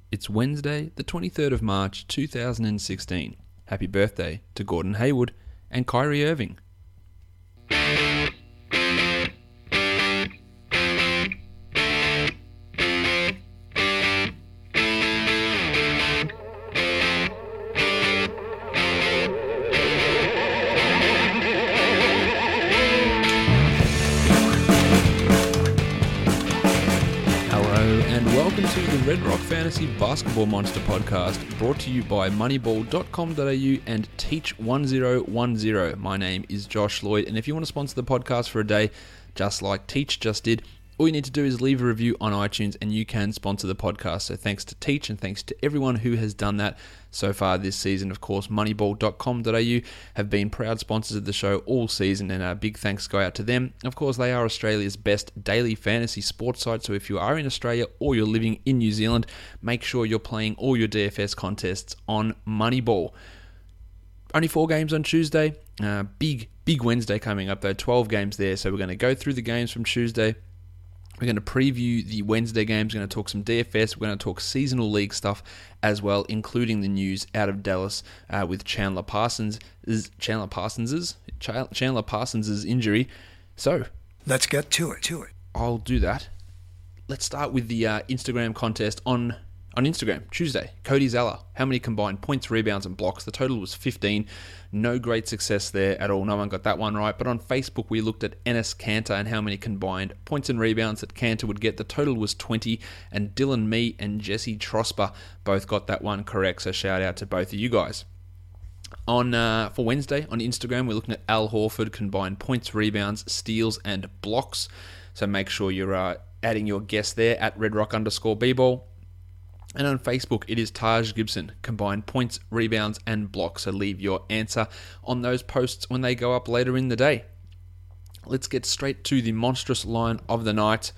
It's Wednesday, the 23rd of March, 2016. Happy birthday to Gordon Hayward and Kyrie Irving. Welcome to the Red Rock Fantasy Basketball Monster podcast, brought to you by moneyball.com.au and Teach1010. My name is Josh Lloyd, and if you want to sponsor the podcast for a day, just like Teach just did, all you need to do is leave a review on iTunes and you can sponsor the podcast. So thanks to Teach and thanks to everyone who has done that so far this season. Of course, moneyball.com.au have been proud sponsors of the show all season, and a big thanks go out to them. Of course, they are Australia's best daily fantasy sports site, so if you are in Australia or you're living in New Zealand, make sure you're playing all your DFS contests on Moneyball. Only 4 games on Tuesday. Big Wednesday coming up though, 12 games there, so we're going to go through the games from Tuesday. We're going to preview the Wednesday games. We're going to talk some DFS. We're going to talk seasonal league stuff as well, including the news out of Dallas with Chandler Parsons' injury. So let's get to it. I'll do that. Let's start with the Instagram contest on Instagram Tuesday. Cody Zeller, how many combined points, rebounds, and blocks? The total was 15. No great success there at all. No one got that one right. But on Facebook, we looked at Enes Kanter and how many combined points and rebounds that Kanter would get. The total was 20. And Dylan Mee and Jesse Trosper both got that one correct. So shout out to both of you guys. For Wednesday on Instagram, we're looking at Al Horford combined points, rebounds, steals, and blocks. So make sure you're adding your guess there at redrock_bball. And on Facebook, it is Taj Gibson, combined points, rebounds, and blocks. So leave your answer on those posts when they go up later in the day. Let's get straight to the monstrous line of the night.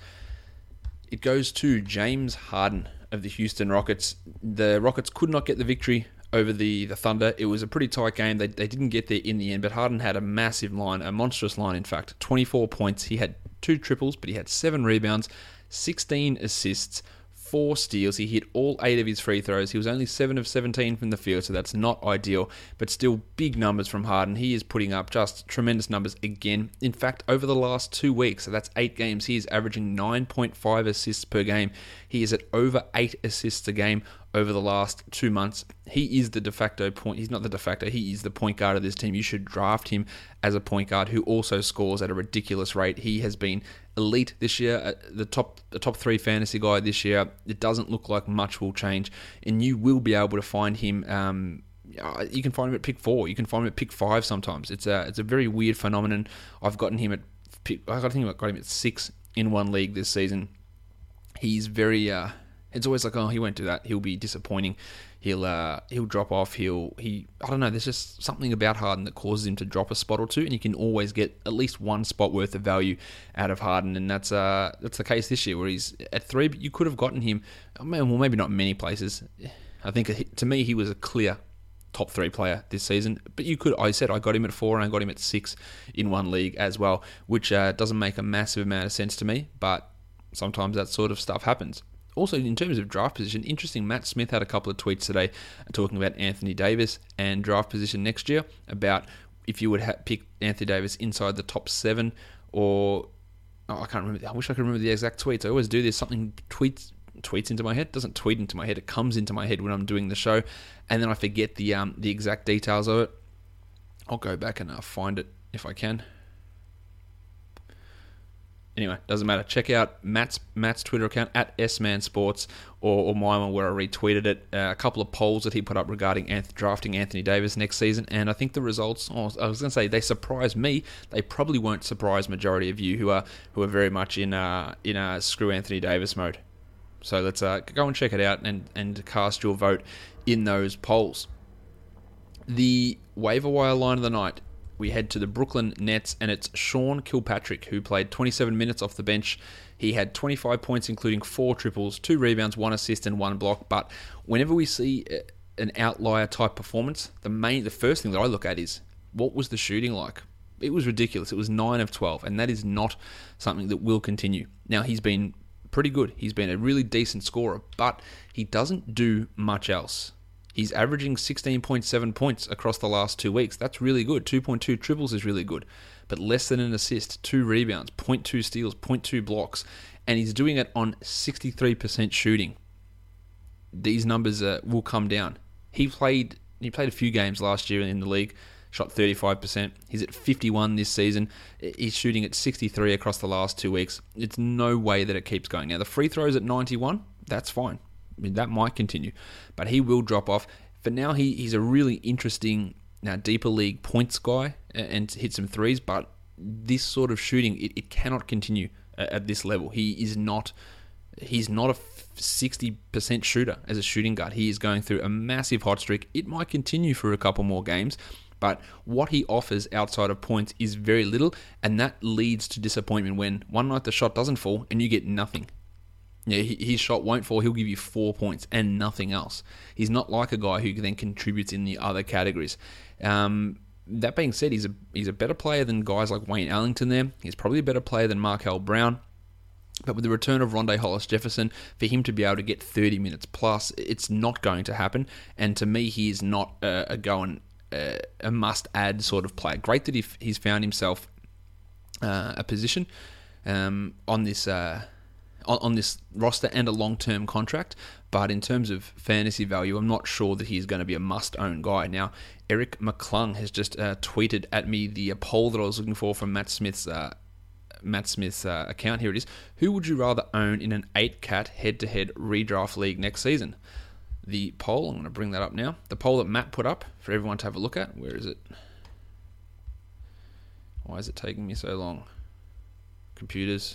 It goes to James Harden of the Houston Rockets. The Rockets could not get the victory over the Thunder. It was a pretty tight game. They didn't get there in the end, but Harden had a massive line, a monstrous line in fact. 24 points. He had 2 triples, but he had 7 rebounds, 16 assists, 4 steals. He hit all 8 of his free throws. He was only 7 of 17 from the field, so that's not ideal, but still big numbers from Harden. He is putting up just tremendous numbers again. In fact, over the last 2 weeks, so that's 8 games, he is averaging 9.5 assists per game. He is at over 8 assists a game over the last 2 months. He is the de facto point. He's not the de facto. He is the point guard of this team. You should draft him as a point guard who also scores at a ridiculous rate. He has been elite this year, the top 3 fantasy guy this year. It doesn't look like much will change, and you will be able to find him. You can find him at pick 4. You can find him at pick 5 sometimes. It's a very weird phenomenon. I've gotten him at I got him at 6 in one league this season. He's very. It's always like, oh, he won't do that. He'll be disappointing. He'll drop off. I don't know. There's just something about Harden that causes him to drop a spot or two, and you can always get at least 1 spot worth of value out of Harden, and that's the case this year where he's at 3. But you could have gotten him, well, maybe not many places. I think to me he was a clear top 3 player this season. But you could, I got him at 4 and I got him at 6 in one league as well, which doesn't make a massive amount of sense to me. But sometimes that sort of stuff happens. Also, in terms of draft position, interesting, Matt Smith had a couple of tweets today talking about Anthony Davis and draft position next year, about if you would pick Anthony Davis inside the top 7 or... I can't remember. I wish I could remember the exact tweets. I always do this. Something tweets into my head. It doesn't tweet into my head. It comes into my head when I'm doing the show, and then I forget the exact details of it. I'll go back and find it if I can. Anyway, doesn't matter. Check out Matt's Twitter account at SManSports or my one where I retweeted it. A couple of polls that he put up regarding drafting Anthony Davis next season, and I think the results. I was going to say they surprised me. They probably won't surprise majority of you who are very much in screw Anthony Davis mode. So let's go and check it out and cast your vote in those polls. The waiver wire line of the night. We head to the Brooklyn Nets, and it's Sean Kilpatrick, who played 27 minutes off the bench. He had 25 points, including 4 triples, 2 rebounds, 1 assist, and 1 block. But whenever we see an outlier type performance, the first thing that I look at is, what was the shooting like? It was ridiculous. It was 9 of 12, and that is not something that will continue. Now, he's been pretty good. He's been a really decent scorer, but he doesn't do much else. He's averaging 16.7 points across the last 2 weeks. That's really good. 2.2 triples is really good, but less than an assist, 2 rebounds, 0.2 steals, 0.2 blocks, and he's doing it on 63% shooting. These numbers will come down. He played a few games last year in the league, shot 35%. He's at 51 this season. He's shooting at 63 across the last 2 weeks. It's no way that it keeps going. Now, the free throws at 91, that's fine. I mean, that might continue, but he will drop off. For now, he's a really interesting, deeper league points guy and hit some threes, but this sort of shooting, it cannot continue at this level. He's not a 60% shooter as a shooting guard. He is going through a massive hot streak. It might continue for a couple more games, but what he offers outside of points is very little, and that leads to disappointment when one night the shot doesn't fall and you get nothing. Yeah, his shot won't fall. He'll give you 4 points and nothing else. He's not like a guy who then contributes in the other categories. That being said, he's a better player than guys like Wayne Ellington there. He's probably a better player than Markel Brown. But with the return of Rondae Hollis-Jefferson, for him to be able to get 30 minutes plus, it's not going to happen. And to me, he is not a must-add sort of player. Great that he's found himself a position on this roster and a long-term contract, but in terms of fantasy value, I'm not sure that he's going to be a must-own guy. Now, Eric McClung has just tweeted at me the poll that I was looking for from Matt Smith's account. Here it is. Who would you rather own in an 8-cat head-to-head redraft league next season? The poll, I'm going to bring that up now. The poll that Matt put up for everyone to have a look at. Where is it? Why is it taking me so long? Computers.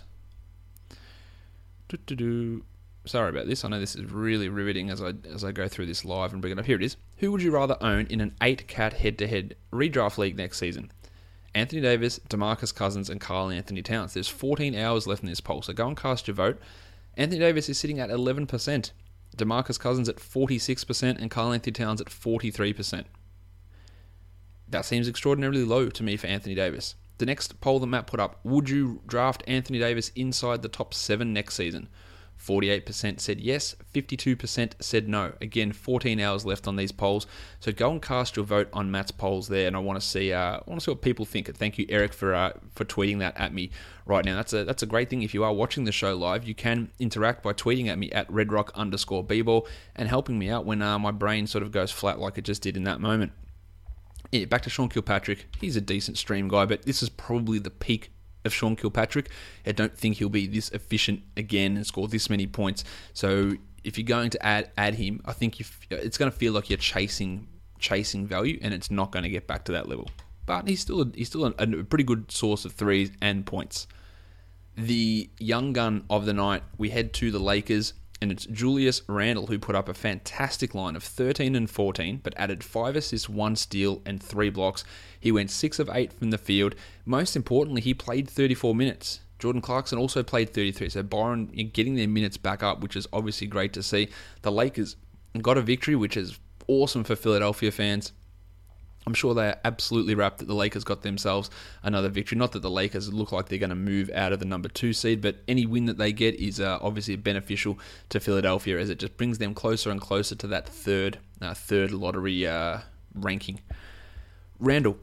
Sorry about this. I know this is really riveting as I go through this live and bring it up. Here it is. Who would you rather own in an 8-cat head-to-head redraft league next season? Anthony Davis, DeMarcus Cousins, and Karl Anthony Towns. There's 14 hours left in this poll, so go and cast your vote. Anthony Davis is sitting at 11%, DeMarcus Cousins at 46%, and Karl Anthony Towns at 43%. That seems extraordinarily low to me for Anthony Davis. The next poll that Matt put up, would you draft Anthony Davis inside the top 7 next season? 48% said yes, 52% said no. Again, 14 hours left on these polls, so go and cast your vote on Matt's polls there, and I want to see what people think. And thank you, Eric, for tweeting that at me right now. That's a great thing. If you are watching the show live, you can interact by tweeting at me at redrock_bball and helping me out when my brain sort of goes flat like it just did in that moment. Yeah, back to Sean Kilpatrick. He's a decent stream guy, but this is probably the peak of Sean Kilpatrick. I don't think he'll be this efficient again and score this many points. So if you're going to add him, I think it's going to feel like you're chasing value, and it's not going to get back to that level. But he's still a pretty good source of threes and points. The young gun of the night, we head to the Lakers, and it's Julius Randle, who put up a fantastic line of 13 and 14, but added 5 assists, 1 steal, and 3 blocks. He went 6 of 8 from the field. Most importantly, he played 34 minutes. Jordan Clarkson also played 33, so Byron getting their minutes back up, which is obviously great to see. The Lakers got a victory, which is awesome for Philadelphia fans. I'm sure they are absolutely wrapped that the Lakers got themselves another victory. Not that the Lakers look like they're going to move out of the number 2 seed, but any win that they get is obviously beneficial to Philadelphia, as it just brings them closer and closer to that third lottery ranking. Randle,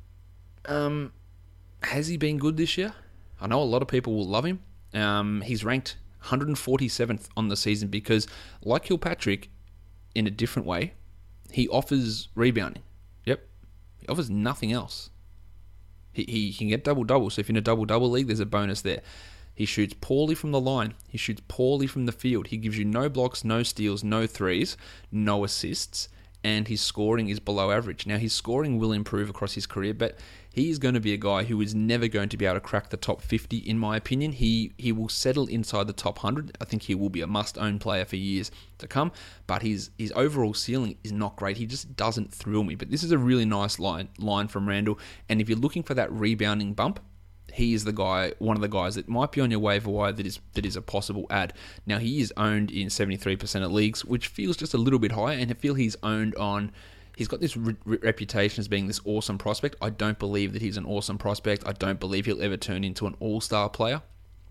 has he been good this year? I know a lot of people will love him. He's ranked 147th on the season because, like Kilpatrick, in a different way, he offers rebounding. Yep. He offers nothing else. He can get double-double, so if you're in a double-double league, there's a bonus there. He shoots poorly from the line. He shoots poorly from the field. He gives you no blocks, no steals, no threes, no assists, and his scoring is below average. Now, his scoring will improve across his career, but he is going to be a guy who is never going to be able to crack the top 50, in my opinion. He will settle inside the top 100. I think he will be a must-own player for years to come, but his overall ceiling is not great. He just doesn't thrill me. But this is a really nice line from Randle, and if you're looking for that rebounding bump, he is the guy, one of the guys that might be on your waiver wire that is a possible add. Now, he is owned in 73% of leagues, which feels just a little bit high, and I feel he's owned on... He's got this reputation as being this awesome prospect. I don't believe that he's an awesome prospect. I don't believe he'll ever turn into an all-star player.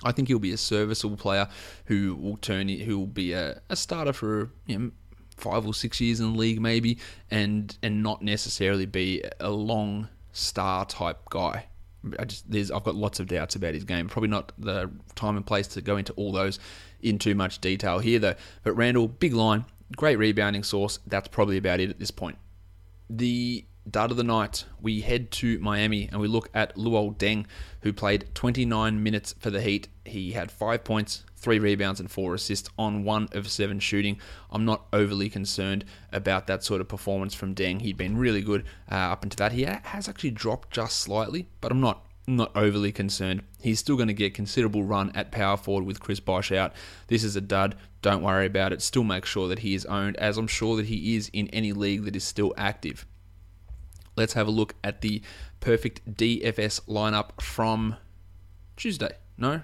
I think he'll be a serviceable player who will be a starter for 5 or 6 years in the league maybe, and not necessarily be a long star type guy. I've got lots of doubts about his game. Probably not the time and place to go into all those in too much detail here though. But Randall, big line, great rebounding source. That's probably about it at this point. The dud of the night, we head to Miami and we look at Luol Deng, who played 29 minutes for the Heat. He had 5 points, 3 rebounds and 4 assists on 1 of 7 shooting. I'm not overly concerned about that sort of performance from Deng. He'd been really good up until that. He has actually dropped just slightly, but I'm not overly concerned. He's still going to get considerable run at power forward with Chris Bosh out. This is a dud. Don't worry about it. Still make sure that he is owned, as I'm sure that he is in any league that is still active. Let's have a look at the perfect DFS lineup from Tuesday. No?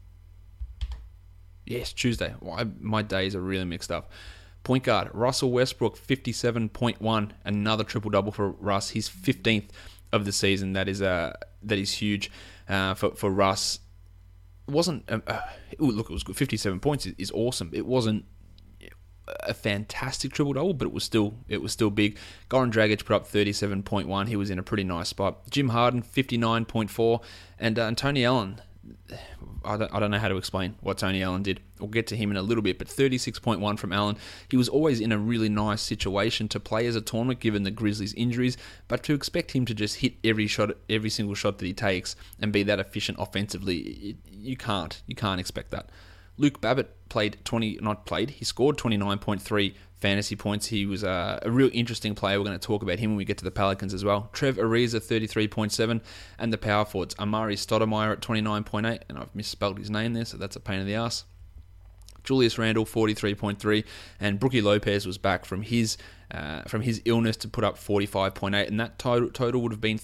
Yes, Tuesday. My days are really mixed up. Point guard, Russell Westbrook, 57.1. Another triple-double for Russ. His 15th of the season. That is huge for Russ. It wasn't... look, it was good. 57 points is awesome. It wasn't a fantastic triple-double, but it was still big. Goran Dragic put up 37.1. He was in a pretty nice spot. Jim Harden, 59.4. And Tony Allen, I don't know how to explain what Tony Allen did. We'll get to him in a little bit, but 36.1 from Allen. He was always in a really nice situation to play as a tournament, given the Grizzlies' injuries, but to expect him to just hit every single shot that he takes and be that efficient offensively, you can't expect that. Luke Babbitt he scored 29.3 fantasy points. He was a real interesting player. We're going to talk about him when we get to the Pelicans as well. Trev Ariza, 33.7, and the power forwards, Amari Stoudemire at 29.8, and I've misspelled his name there, so that's a pain in the ass. Julius Randle, 43.3, and Brookie Lopez was back from his illness to put up 45.8, and that total would have been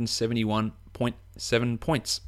371.7 points.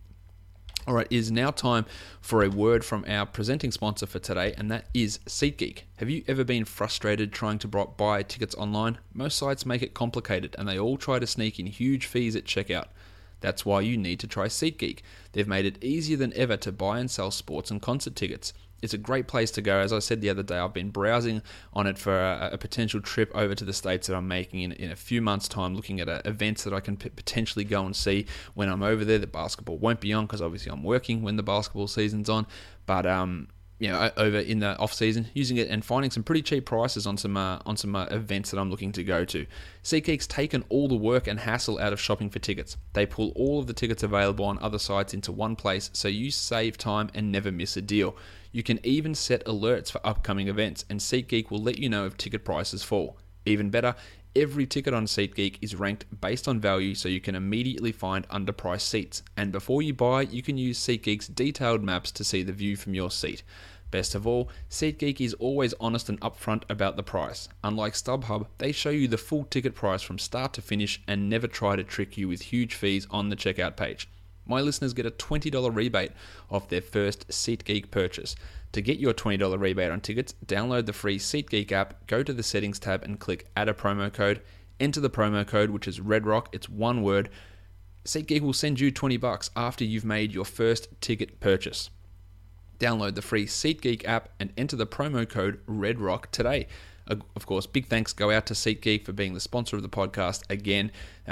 All right, it is now time for a word from our presenting sponsor for today, and that is SeatGeek. Have you ever been frustrated trying to buy tickets online? Most sites make it complicated, and they all try to sneak in huge fees at checkout. That's why you need to try SeatGeek. They've made it easier than ever to buy and sell sports and concert tickets. It's a great place to go. As I said the other day, I've been browsing on it for a potential trip over to the States that I'm making in a few months' time, looking at events that I can potentially go and see when I'm over there. The basketball won't be on because obviously I'm working when the basketball season's on. But over in the off season, using it and finding some pretty cheap prices on some events that I'm looking to go to. SeatGeek's taken all the work and hassle out of shopping for tickets. They pull all of the tickets available on other sites into one place, so you save time and never miss a deal. You can even set alerts for upcoming events, and SeatGeek will let you know if ticket prices fall. Even better, every ticket on SeatGeek is ranked based on value, so you can immediately find underpriced seats. And before you buy, you can use SeatGeek's detailed maps to see the view from your seat. Best of all, SeatGeek is always honest and upfront about the price. Unlike StubHub, they show you the full ticket price from start to finish and never try to trick you with huge fees on the checkout page. My listeners get a $20 rebate off their first SeatGeek purchase. To get your $20 rebate on tickets, download the free SeatGeek app, go to the settings tab and click add a promo code. Enter the promo code, which is REDROCK, it's one word. SeatGeek will send you $20 after you've made your first ticket purchase. Download the free SeatGeek app and enter the promo code REDROCK today. Of course, big thanks go out to SeatGeek for being the sponsor of the podcast again.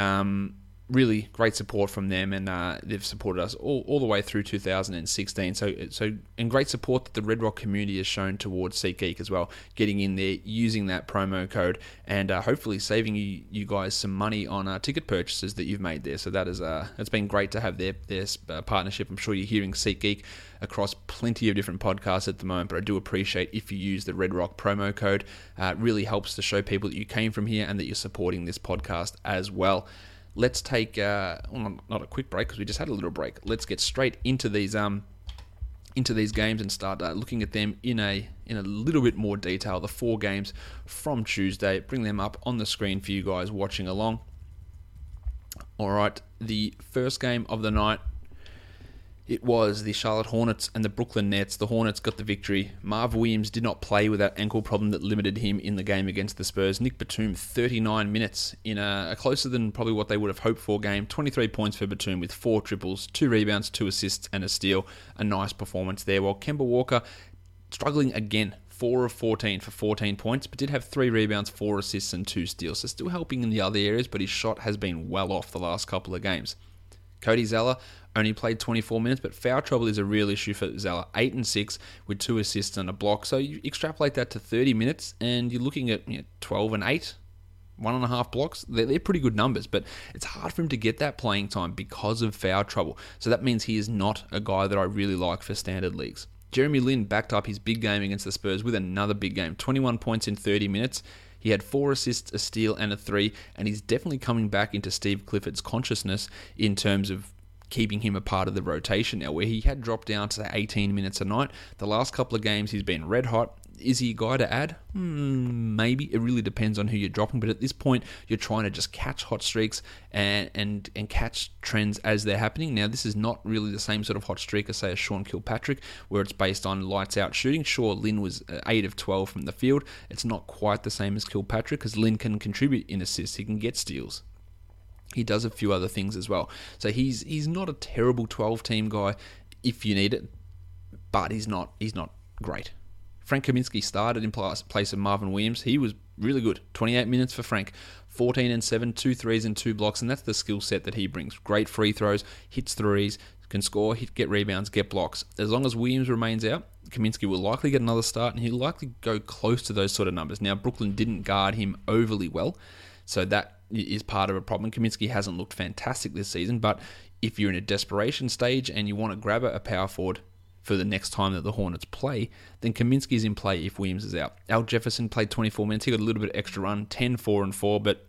Really great support from them, and they've supported us all the way through 2016. So and great support that the Red Rock community has shown towards SeatGeek as well, getting in there, using that promo code, and hopefully saving you guys some money on ticket purchases that you've made there. So that is it's been great to have their partnership. I'm sure you're hearing SeatGeek across plenty of different podcasts at the moment, but I do appreciate if you use the Red Rock promo code. It really helps to show people that you came from here and that you're supporting this podcast as well. Let's take not a quick break because we just had a little break. Let's get straight into these games and start looking at them in a little bit more detail. The 4 games from Tuesday. Bring them up on the screen for you guys watching along. All right, the first game of the night. It was the Charlotte Hornets and the Brooklyn Nets. The Hornets got the victory. Marv Williams did not play with that ankle problem that limited him in the game against the Spurs. Nick Batum, 39 minutes in a closer than probably what they would have hoped for game. 23 points for Batum with 4 triples, 2 rebounds, 2 assists and a steal. A nice performance there. While Kemba Walker struggling again. 4 of 14 for 14 points, but did have 3 rebounds, 4 assists and 2 steals. So still helping in the other areas, but his shot has been well off the last couple of games. Cody Zeller only played 24 minutes, but foul trouble is a real issue for Zeller. 8 and 6 with 2 assists and a block. So you extrapolate that to 30 minutes, and you're looking at 12 and 8, 1.5 blocks. They're pretty good numbers, but it's hard for him to get that playing time because of foul trouble. So that means he is not a guy that I really like for standard leagues. Jeremy Lin backed up his big game against the Spurs with another big game. 21 points in 30 minutes. He had 4 assists, a steal, and a 3, and he's definitely coming back into Steve Clifford's consciousness in terms of keeping him a part of the rotation now, where he had dropped down to 18 minutes a night. The last couple of games, he's been red hot. Is he a guy to add? Maybe. It really depends on who you're dropping, but at this point, you're trying to just catch hot streaks and catch trends as they're happening. Now, this is not really the same sort of hot streak as, say, a Sean Kilpatrick, where it's based on lights-out shooting. Sure, Lin was 8 of 12 from the field. It's not quite the same as Kilpatrick, because Lin can contribute in assists. He can get steals. He does a few other things as well. So he's not a terrible 12-team guy if you need it, but he's not great. Frank Kaminsky started in place of Marvin Williams. He was really good. 28 minutes for Frank. 14 and 7, 2 threes and 2 blocks, and that's the skill set that he brings. Great free throws, hits threes, can score, get rebounds, get blocks. As long as Williams remains out, Kaminsky will likely get another start, and he'll likely go close to those sort of numbers. Now, Brooklyn didn't guard him overly well, so that is part of a problem. Kaminsky hasn't looked fantastic this season, but if you're in a desperation stage and you want to grab a power forward for the next time that the Hornets play, then Kaminsky's in play if Williams is out. Al Jefferson played 24 minutes. He got a little bit of extra run, 10, 4, and 4, but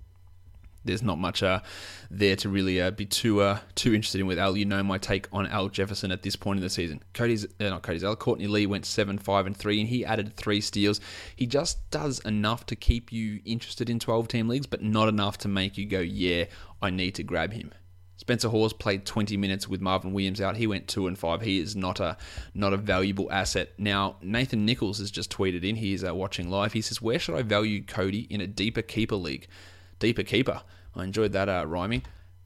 there's not much there to really be too interested in with Al. You know my take on Al Jefferson at this point in the season. Courtney Lee went 7, 5, and 3, and he added 3 steals. He just does enough to keep you interested in 12-team leagues, but not enough to make you go, yeah, I need to grab him. Spencer Hawes played 20 minutes with Marvin Williams out. He went 2 and 5. He is not a valuable asset. Now, Nathan Nichols has just tweeted in. He is watching live. He says, where should I value Cody in a deeper keeper league? Deeper keeper. I enjoyed that rhyming.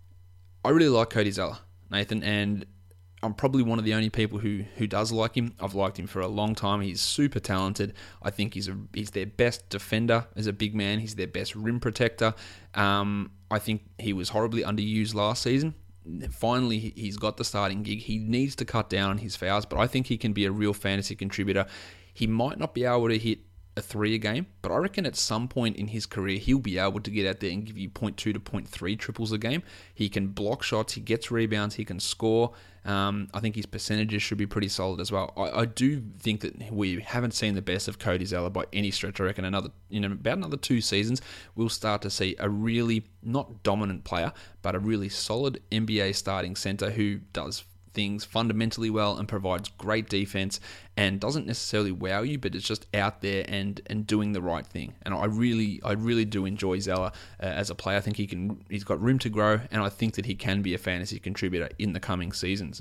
I really like Cody Zeller, Nathan, and I'm probably one of the only people who does like him. I've liked him for a long time. He's super talented. I think he's their best defender as a big man. He's their best rim protector. I think he was horribly underused last season. Finally, he's got the starting gig. He needs to cut down on his fouls, but I think he can be a real fantasy contributor. He might not be able to hit a 3 a game, but I reckon at some point in his career, he'll be able to get out there and give you 0.2 to 0.3 triples a game. He can block shots, he gets rebounds, he can score. I think his percentages should be pretty solid as well. I do think that we haven't seen the best of Cody Zeller by any stretch. I reckon about another 2 seasons, we'll start to see a really, not dominant player, but a really solid NBA starting center who does things fundamentally well and provides great defense and doesn't necessarily wow you, but it's just out there and doing the right thing. And I really do enjoy Zeller as a player. I think he's got room to grow, and I think that he can be a fantasy contributor in the coming seasons.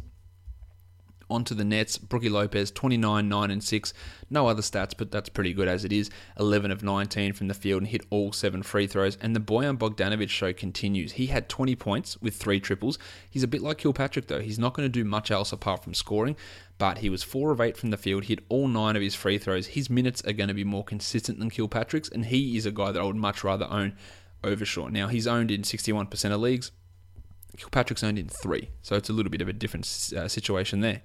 On to the Nets. Brookie Lopez, 29, 9, and 6. No other stats, but that's pretty good as it is. 11 of 19 from the field and hit all 7 free throws. And the Bojan Bogdanovic show continues. He had 20 points with 3 triples. He's a bit like Kilpatrick, though. He's not going to do much else apart from scoring, but he was 4 of 8 from the field, hit all 9 of his free throws. His minutes are going to be more consistent than Kilpatrick's, and he is a guy that I would much rather own over Shaw. Now, he's owned in 61% of leagues. Kilpatrick's owned in 3, so it's a little bit of a different situation there.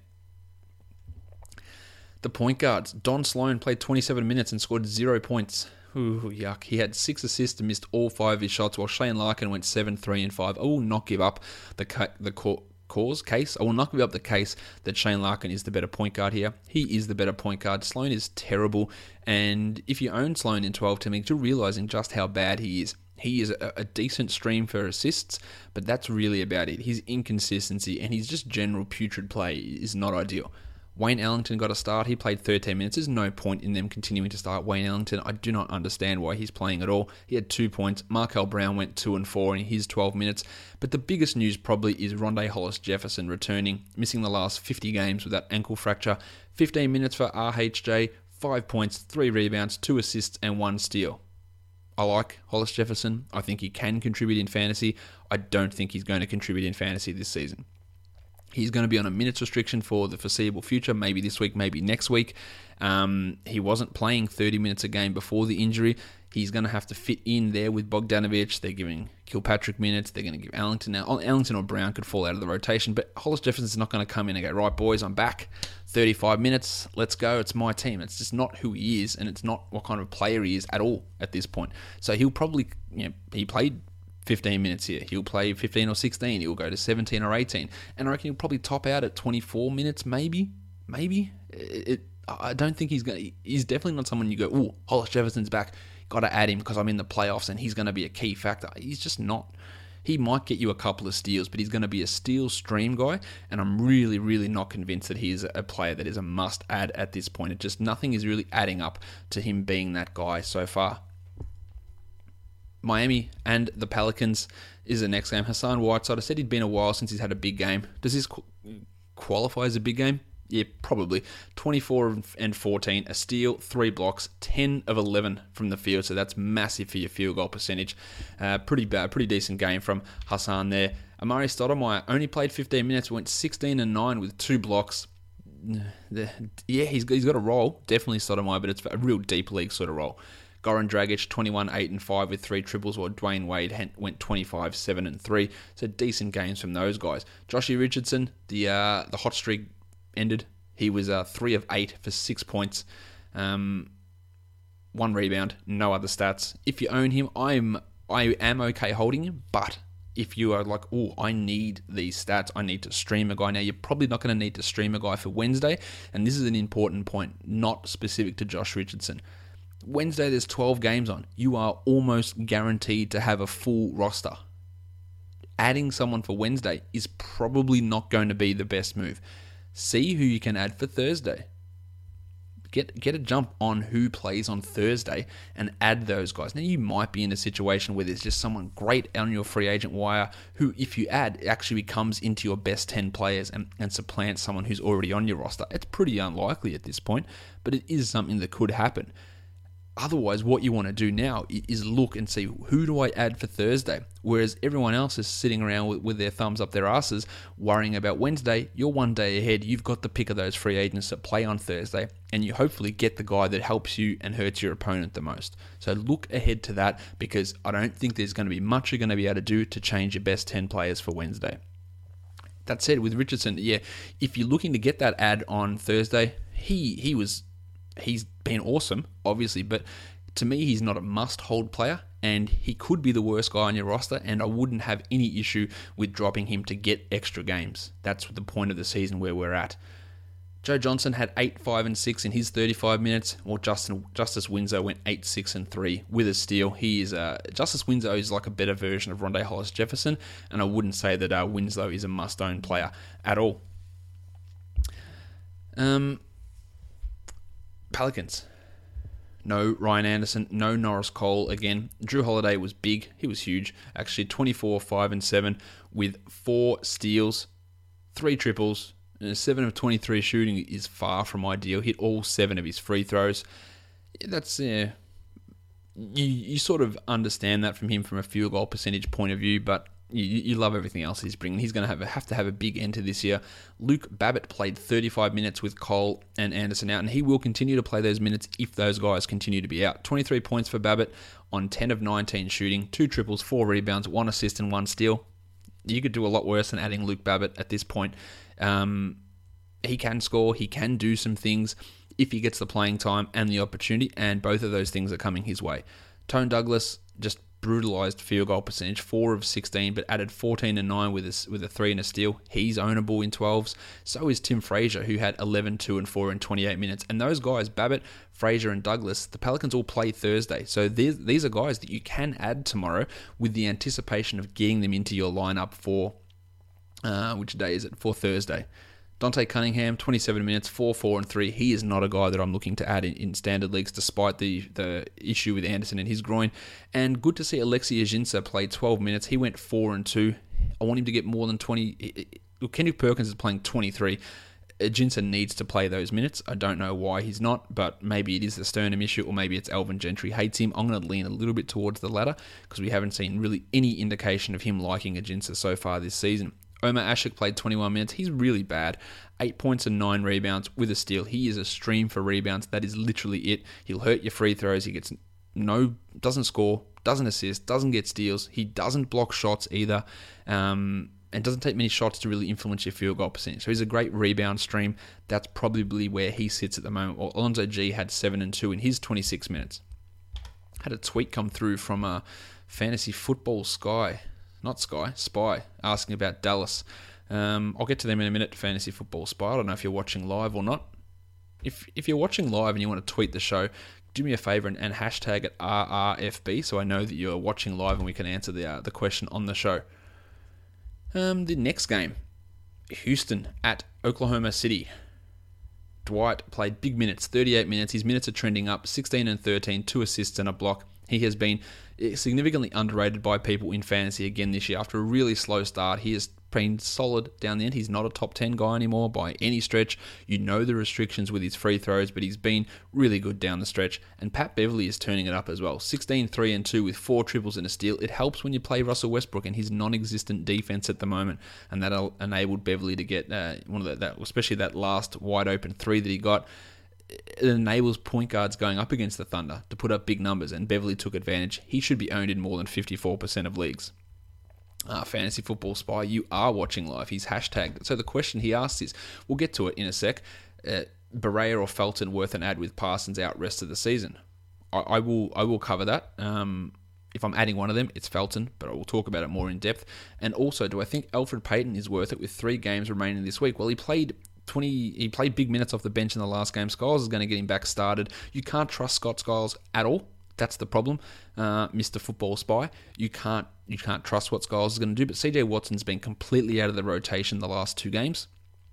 The point guards. Don Sloan played 27 minutes and scored 0 points. Ooh, yuck. He had 6 assists and missed all 5 of his shots, while Shane Larkin went 7, 3, and 5. I will not give up the case. I will not give up the case that Shane Larkin is the better point guard here. He is the better point guard. Sloan is terrible, and if you own Sloan in 12-team leagues, you're realizing just how bad he is. He is a decent stream for assists, but that's really about it. His inconsistency and his just general putrid play is not ideal. Wayne Ellington got a start. He played 13 minutes. There's no point in them continuing to start Wayne Ellington. I do not understand why he's playing at all. He had 2 points. Markel Brown went 2 and 4 in his 12 minutes. But the biggest news probably is Rondé Hollis-Jefferson returning, missing the last 50 games with that ankle fracture. 15 minutes for RHJ, 5 points, 3 rebounds, 2 assists, and 1 steal. I like Hollis-Jefferson. I think he can contribute in fantasy. I don't think he's going to contribute in fantasy this season. He's going to be on a minutes restriction for the foreseeable future, maybe this week, maybe next week. He wasn't playing 30 minutes a game before the injury. He's going to have to fit in there with Bogdanovic. They're giving Kilpatrick minutes. They're going to give Ellington now. Ellington or Brown could fall out of the rotation, but Hollis-Jefferson's not going to come in and go, right, boys, I'm back. 35 minutes, let's go. It's my team. It's just not who he is, and it's not what kind of player he is at all at this point. So he'll probably, he played 15 minutes here. He'll play 15 or 16. He'll go to 17 or 18. And I reckon he'll probably top out at 24 minutes, maybe. I don't think he's definitely not someone you go, oh, Hollis-Jefferson's back. Got to add him because I'm in the playoffs and he's going to be a key factor. He's just not. He might get you a couple of steals, but he's going to be a steal stream guy, and I'm really, really not convinced that he is a player that is a must-add at this point. It just, nothing is really adding up to him being that guy so far. Miami and the Pelicans is the next game. Hassan Whiteside, I said he'd been a while since he's had a big game. Does this qualify as a big game? Yeah, probably. 24 and 14, a steal, 3 blocks, 10 of 11 from the field, so that's massive for your field goal percentage. Pretty decent game from Hassan there. Amari Stoudemire only played 15 minutes, went 16 and 9 with 2 blocks. Yeah, he's got a role, definitely Stoudemire, but it's a real deep league sort of role. Goran Dragic, 21, 8 and 5 with 3 triples, while Dwayne Wade went 25, 7 and 3. So decent games from those guys. Joshie Richardson, the hot streak ended. He was 3 of 8 for 6 points, 1 rebound, no other stats. If you own him, I am okay holding him, but if you are like, oh, I need these stats, I need to stream a guy. Now, you're probably not going to need to stream a guy for Wednesday, and this is an important point, not specific to Josh Richardson. Wednesday, there's 12 games on. You are almost guaranteed to have a full roster. Adding someone for Wednesday is probably not going to be the best move. See who you can add for Thursday. Get a jump on who plays on Thursday and add those guys. Now, you might be in a situation where there's just someone great on your free agent wire who, if you add, actually comes into your best 10 players and supplants someone who's already on your roster. It's pretty unlikely at this point, but it is something that could happen. Otherwise, what you want to do now is look and see, who do I add for Thursday? Whereas everyone else is sitting around with their thumbs up their asses worrying about Wednesday. You're one day ahead. You've got the pick of those free agents that play on Thursday, and you hopefully get the guy that helps you and hurts your opponent the most. So look ahead to that, because I don't think there's going to be much you're going to be able to do to change your best 10 players for Wednesday. That said, with Richardson, yeah, if you're looking to get that ad on Thursday, he's been awesome, obviously, but to me, he's not a must-hold player, and he could be the worst guy on your roster, and I wouldn't have any issue with dropping him to get extra games. That's the point of the season where we're at. Joe Johnson had 8, 5, and 6 in his 35 minutes, while Justice Winslow went 8, 6, and 3 with a steal. Justice Winslow is like a better version of Rondé Hollis-Jefferson, and I wouldn't say that Winslow is a must-own player at all. Pelicans. No Ryan Anderson, no Norris Cole again. Drew Holiday was big. He was huge. Actually, 24, 5, and 7 with 4 steals, 3 triples, and 7 of 23 shooting is far from ideal. Hit all 7 of his free throws. That's, you sort of understand that from him from a field goal percentage point of view, but you love everything else he's bringing. He's going to have to have a big enter this year. Luke Babbitt played 35 minutes with Cole and Anderson out, and he will continue to play those minutes if those guys continue to be out. 23 points for Babbitt on 10 of 19 shooting, 2 triples, 4 rebounds, 1 assist, and 1 steal. You could do a lot worse than adding Luke Babbitt at this point. He can score. He can do some things if he gets the playing time and the opportunity, and both of those things are coming his way. Tone Douglas just brutalized field goal percentage, 4 of 16, but added 14 and 9 with a 3 and a steal. He's ownable in 12s. So is Tim Frazier, who had 11, 2, and 4 in 28 minutes. And those guys, Babbitt, Frazier, and Douglas, the Pelicans all play Thursday. So these are guys that you can add tomorrow with the anticipation of getting them into your lineup for, which day is it? For Thursday. Dante Cunningham, 27 minutes, 4, 4, and 3. He is not a guy that I'm looking to add in standard leagues, despite the issue with Anderson and his groin. And good to see Alexi Ajinça play 12 minutes. He went 4 and 2. I want him to get more than 20. Kendrick Perkins is playing 23. Ajinça needs to play those minutes. I don't know why he's not, but maybe it is the sternum issue, or maybe it's Alvin Gentry hates him. I'm going to lean a little bit towards the latter, because we haven't seen really any indication of him liking Ajinça so far this season. Omar Ashik played 21 minutes. He's really bad. 8 points and 9 rebounds with a steal. He is a stream for rebounds. That is literally it. He'll hurt your free throws. He doesn't score, doesn't assist, doesn't get steals. He doesn't block shots either, and doesn't take many shots to really influence your field goal percentage. So he's a great rebound stream. That's probably where he sits at the moment. Well, Alonzo G had 7 and 2 in his 26 minutes. Had a tweet come through from Fantasy Football Spy, asking about Dallas. I'll get to them in a minute, Fantasy Football Spy. I don't know if you're watching live or not. If you're watching live and you want to tweet the show, do me a favor and hashtag it RRFB, so I know that you're watching live and we can answer the question on the show. The next game, Houston at Oklahoma City. Dwight played big minutes, 38 minutes. His minutes are trending up, 16 and 13, 2 assists and a block. He has been significantly underrated by people in fantasy again this year. After a really slow start, he has been solid down the end. He's not a top 10 guy anymore by any stretch. You know the restrictions with his free throws, but he's been really good down the stretch. And Pat Beverly is turning it up as well. 16, 3, and 2 with 4 triples and a steal. It helps when you play Russell Westbrook and his non-existent defense at the moment. And that enabled Beverly to get one of especially that last wide open 3 that he got. It enables point guards going up against the Thunder to put up big numbers, and Beverly took advantage. He should be owned in more than 54% of leagues. Fantasy Football Spy, you are watching live. He's hashtagged. So the question he asks is, we'll get to it in a sec, Barea or Felton worth an ad with Parsons out rest of the season? I will cover that. If I'm adding one of them, it's Felton, but I will talk about it more in depth. And also, do I think Elfrid Payton is worth it with 3 games remaining this week? Well, he played big minutes off the bench in the last game. Skiles is going to get him back started. You can't trust Scott Skiles at all. That's the problem, Mr. Football Spy. You can't trust what Skiles is going to do. But CJ Watson's been completely out of the rotation the last 2 games.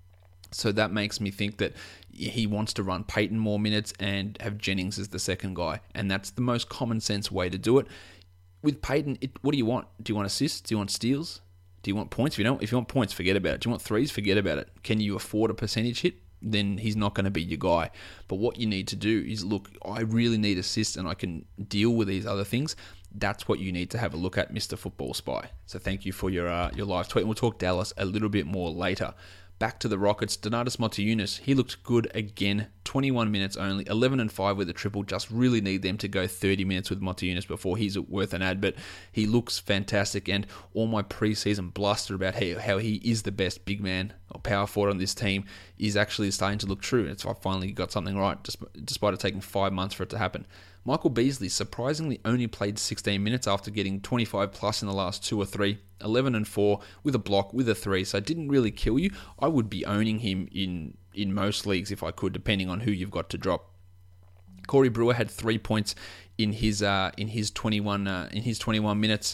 So that makes me think that he wants to run Payton more minutes and have Jennings as the second guy. And that's the most common sense way to do it. With Payton, what do you want? Do you want assists? Do you want steals? Do you want points? If you want points, forget about it. Do you want threes? Forget about it. Can you afford a percentage hit? Then he's not going to be your guy. But what you need to do is, look, I really need assists and I can deal with these other things. That's what you need to have a look at, Mr. Football Spy. So thank you for your live tweet. And we'll talk Dallas a little bit more later. Back to the Rockets, Donatas Motiejunas. He looked good again. 21 minutes only, 11 and 5 with a triple. Just really need them to go 30 minutes with Motiejunas before he's worth an ad. But he looks fantastic, and all my preseason bluster about how he is the best big man or power forward on this team is actually starting to look true. I finally got something right, despite it taking 5 months for it to happen. Michael Beasley surprisingly only played 16 minutes after getting 25 plus in the last 2 or 3, 11 and 4 with a block, with a 3, so it didn't really kill you. I would be owning him in most leagues if I could, depending on who you've got to drop. Corey Brewer had 3 points in his 21 minutes.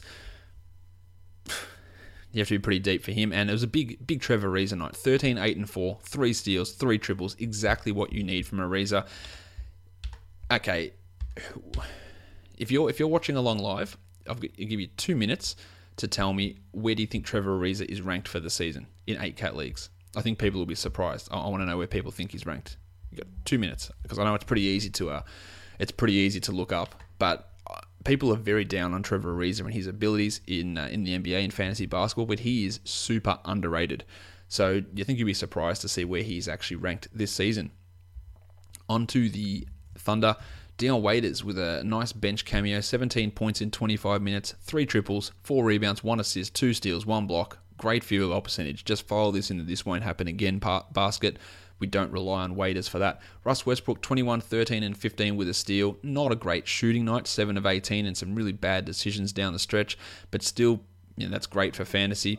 You have to be pretty deep for him, and it was a big Trevor Ariza night. 13, 8 and 4, 3 steals, 3 triples, exactly what you need from Ariza. Okay. If you're watching along live, I'll give you 2 minutes to tell me where do you think Trevor Ariza is ranked for the season in 8-cat leagues. I think people will be surprised. I want to know where people think he's ranked. You got 2 minutes, because I know it's pretty easy to look up, but people are very down on Trevor Ariza and his abilities in the NBA in fantasy basketball, but he is super underrated. So you think you'd be surprised to see where he's actually ranked this season. On to the Thunder. Dion Waiters with a nice bench cameo, 17 points in 25 minutes, 3 triples, 4 rebounds, 1 assist, 2 steals, 1 block. Great field goal percentage. Just follow this into this won't happen again basket. We don't rely on Waiters for that. Russ Westbrook, 21, 13, and 15 with a steal. Not a great shooting night, 7 of 18, and some really bad decisions down the stretch, but still, that's great for fantasy.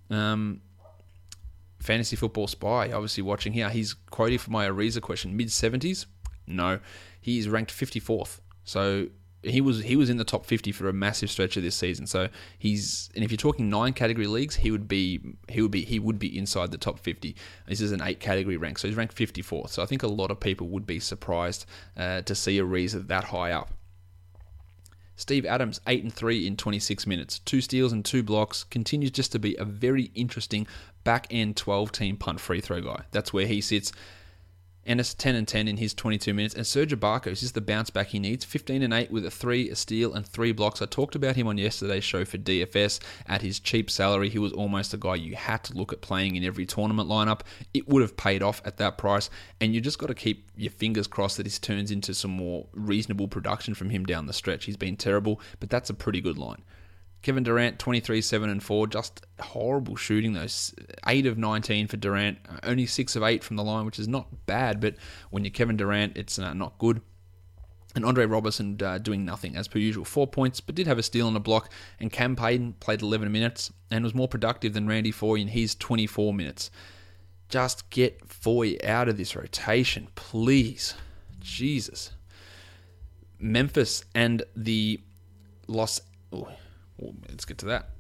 Fantasy Football Spy, obviously watching here. He's quoted for my Ariza question, mid-70s? No. He's ranked 54th. So he was in the top 50 for a massive stretch of this season. So and if you're talking 9 category leagues, he would be inside the top 50. This is an 8 category rank, so he's ranked 54th. So I think a lot of people would be surprised to see Ariza that high up. Steve Adams, 8-3 in 26 minutes. 2 steals and 2 blocks. Continues just to be a very interesting back-end 12-team punt free throw guy. That's where he sits. Ennis, 10-10 in his 22 minutes. And Serge Ibaka is just the bounce back he needs. 15-8 with a 3, a steal, and 3 blocks. I talked about him on yesterday's show for DFS. At his cheap salary, he was almost a guy you had to look at playing in every tournament lineup. It would have paid off at that price. And you just got to keep your fingers crossed that this turns into some more reasonable production from him down the stretch. He's been terrible, but that's a pretty good line. Kevin Durant, 23, 7 and 4. Just horrible shooting, though. 8 of 19 for Durant. Only 6 of 8 from the line, which is not bad, but when you're Kevin Durant, it's not good. And Andre Robertson doing nothing, as per usual. 4 points, but did have a steal and a block. And Cam Payton played 11 minutes and was more productive than Randy Foye in his 24 minutes. Just get Foye out of this rotation, please. Jesus. Memphis and the Los... let's get to that.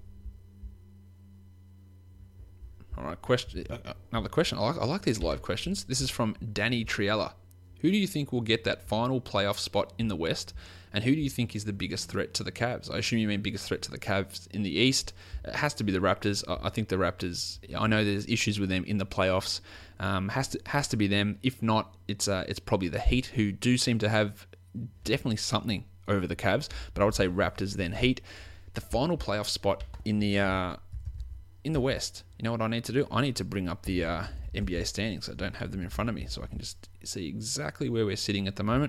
All right, another question. I like these live questions. This is from Danny Triella. Who do you think will get that final playoff spot in the West? And who do you think is the biggest threat to the Cavs? I assume you mean biggest threat to the Cavs in the East. It has to be the Raptors. I think the Raptors, I know there's issues with them in the playoffs. Has to be them. If not, it's probably the Heat, who do seem to have definitely something over the Cavs. But I would say Raptors, then Heat. The final playoff spot in the West. You know what I need to do? I need to bring up the NBA standings. I don't have them in front of me, so I can just see exactly where we're sitting at the moment.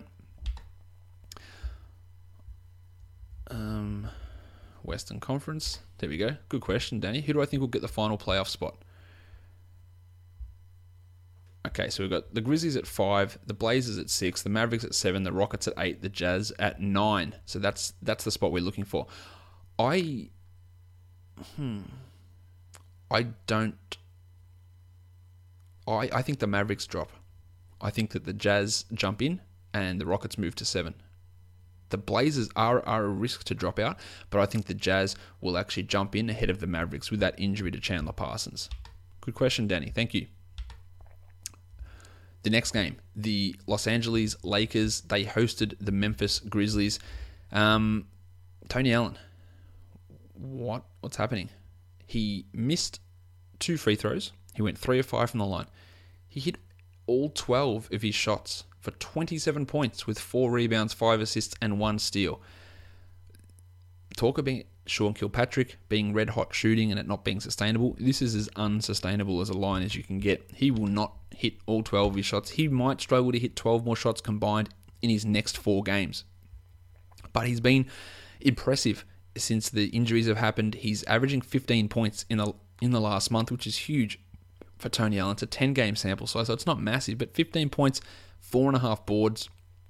Western Conference. There we go. Good question, Danny. Who do I think will get the final playoff spot? Okay, so we've got the Grizzlies at 5, the Blazers at 6, the Mavericks at 7, the Rockets at 8, the Jazz at 9. So that's the spot we're looking for. I think the Mavericks drop. I think that the Jazz jump in and the Rockets move to 7. The Blazers are a risk to drop out, but I think the Jazz will actually jump in ahead of the Mavericks with that injury to Chandler Parsons. Good question, Danny. Thank you. The next game, the Los Angeles Lakers, they hosted the Memphis Grizzlies. Tony Allen, what's happening? He missed 2 free throws. He went 3 of 5 from the line. He hit all 12 of his shots for 27 points with 4 rebounds, 5 assists, and 1 steal. Talk about Sean Kilpatrick being red hot shooting and it not being sustainable. This is as unsustainable as a line as you can get. He will not hit all 12 of his shots. He might struggle to hit 12 more shots combined in his next 4 games. But he's been impressive since the injuries have happened. He's averaging 15 points in the last month, which is huge for Tony Allen. It's a 10-game sample size, so it's not massive, but 15 points, 4.5 boards,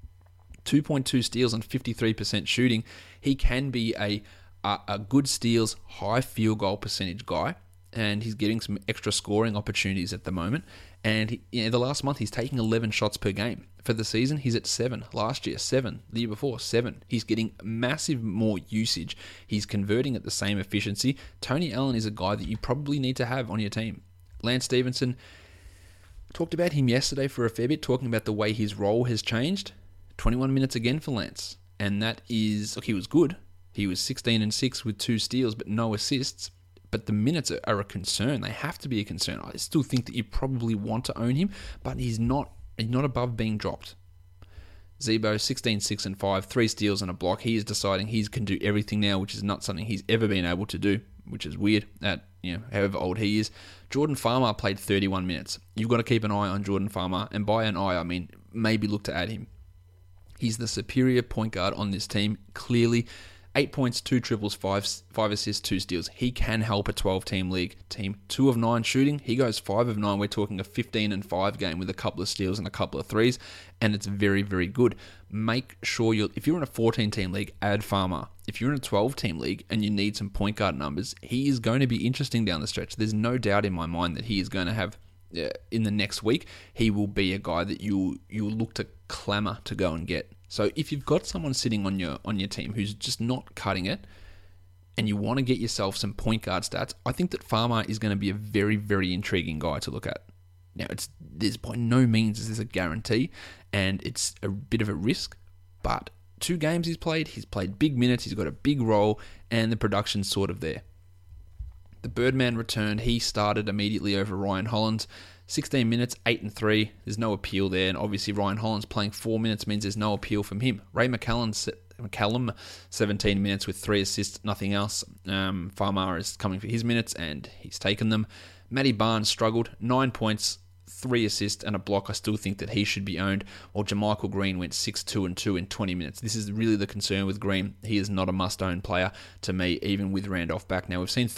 2.2 steals, and 53% shooting. He can be a good steals, high field goal percentage guy, and he's getting some extra scoring opportunities at the moment. And the last month, he's taking 11 shots per game. For the season, he's at 7. Last year, 7. The year before, 7. He's getting massive more usage. He's converting at the same efficiency. Tony Allen is a guy that you probably need to have on your team. Lance Stevenson, talked about him yesterday for a fair bit, talking about the way his role has changed. 21 minutes again for Lance. And that is, look, he was good. He was 16-6 with 2 steals, but no assists. But the minutes are a concern. They have to be a concern. I still think that you probably want to own him, but he's not above being dropped. Zebo, 16-6 and 5, 3 steals and a block. He is deciding he can do everything now, which is not something he's ever been able to do, which is weird at however old he is. Jordan Farmer played 31 minutes. You've got to keep an eye on Jordan Farmer, and by an eye, I mean maybe look to add him. He's the superior point guard on this team, clearly. 8 points, 2 triples, 5 assists, 2 steals. He can help a 12-team league team. 2 of 9 shooting. He goes 5 of 9. We're talking a 15-5 game with a couple of steals and a couple of threes, and it's very, very good. Make sure if you're in a 14-team league, add Farmer. If you're in a 12-team league and you need some point guard numbers, he is going to be interesting down the stretch. There's no doubt in my mind that he is going to have, in the next week, he will be a guy that you'll look to clamour to go and get. So if you've got someone sitting on your team who's just not cutting it, and you want to get yourself some point guard stats, I think that Farmer is going to be a very, very intriguing guy to look at. Now, there's by no means is this a guarantee, and it's a bit of a risk, but 2 games he's played big minutes, he's got a big role, and the production's sort of there. The Birdman returned, he started immediately over Ryan Hollins. 16 minutes, 8 and 3. There's no appeal there, and obviously Ryan Hollins playing 4 minutes means there's no appeal from him. Ray McCallum, 17 minutes with 3 assists, nothing else. Farmar is coming for his minutes, and he's taken them. Matty Barnes struggled, 9 points, 3 assists, and a block. I still think that he should be owned, while Jermichael Green went 6-2-2 in 20 minutes. This is really the concern with Green. He is not a must-own player to me, even with Randolph back. Now, we've seen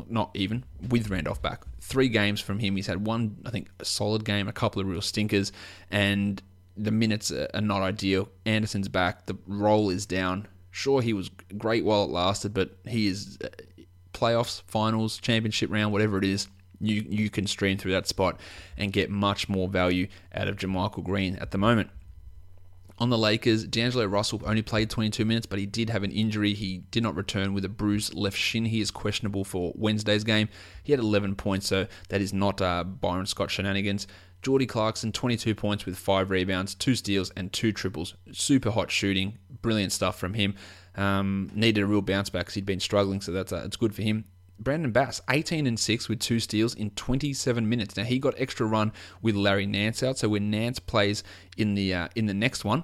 with Randolph back, 3 games from him. He's had one, I think, a solid game, a couple of real stinkers, and the minutes are not ideal. Anderson's back. The role is down. Sure, he was great while it lasted, but he is playoffs, finals, championship round, whatever it is. You can stream through that spot and get much more value out of Jermichael Green at the moment. On the Lakers, D'Angelo Russell only played 22 minutes, but he did have an injury. He did not return with a bruised left shin. He is questionable for Wednesday's game. He had 11 points, so that is not Byron Scott shenanigans. Jordy Clarkson, 22 points with 5 rebounds, 2 steals, and 2 triples. Super hot shooting. Brilliant stuff from him. Needed a real bounce back because he'd been struggling, so it's good for him. Brandon Bass, 18 and 6 with 2 steals in 27 minutes. Now, he got extra run with Larry Nance out, so when Nance plays in the next one,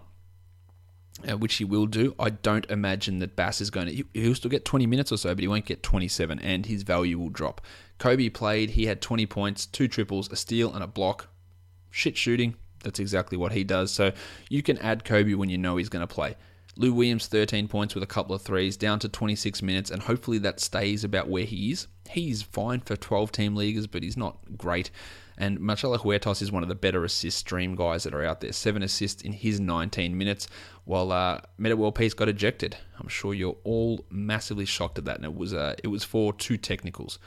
which he will do, I don't imagine that Bass is going to... He'll still get 20 minutes or so, but he won't get 27, and his value will drop. Kobe played. He had 20 points, 2 triples, a steal, and a block. Shit shooting. That's exactly what he does. So you can add Kobe when you know he's going to play. Lou Williams, 13 points with a couple of threes, down to 26 minutes, and hopefully that stays about where he is. He's fine for 12-team leaguers, but he's not great. And Marcelo Huertas is one of the better assist stream guys that are out there. 7 assists in his 19 minutes, while Meta World Peace got ejected. I'm sure you're all massively shocked at that, and it was for 2 technicals.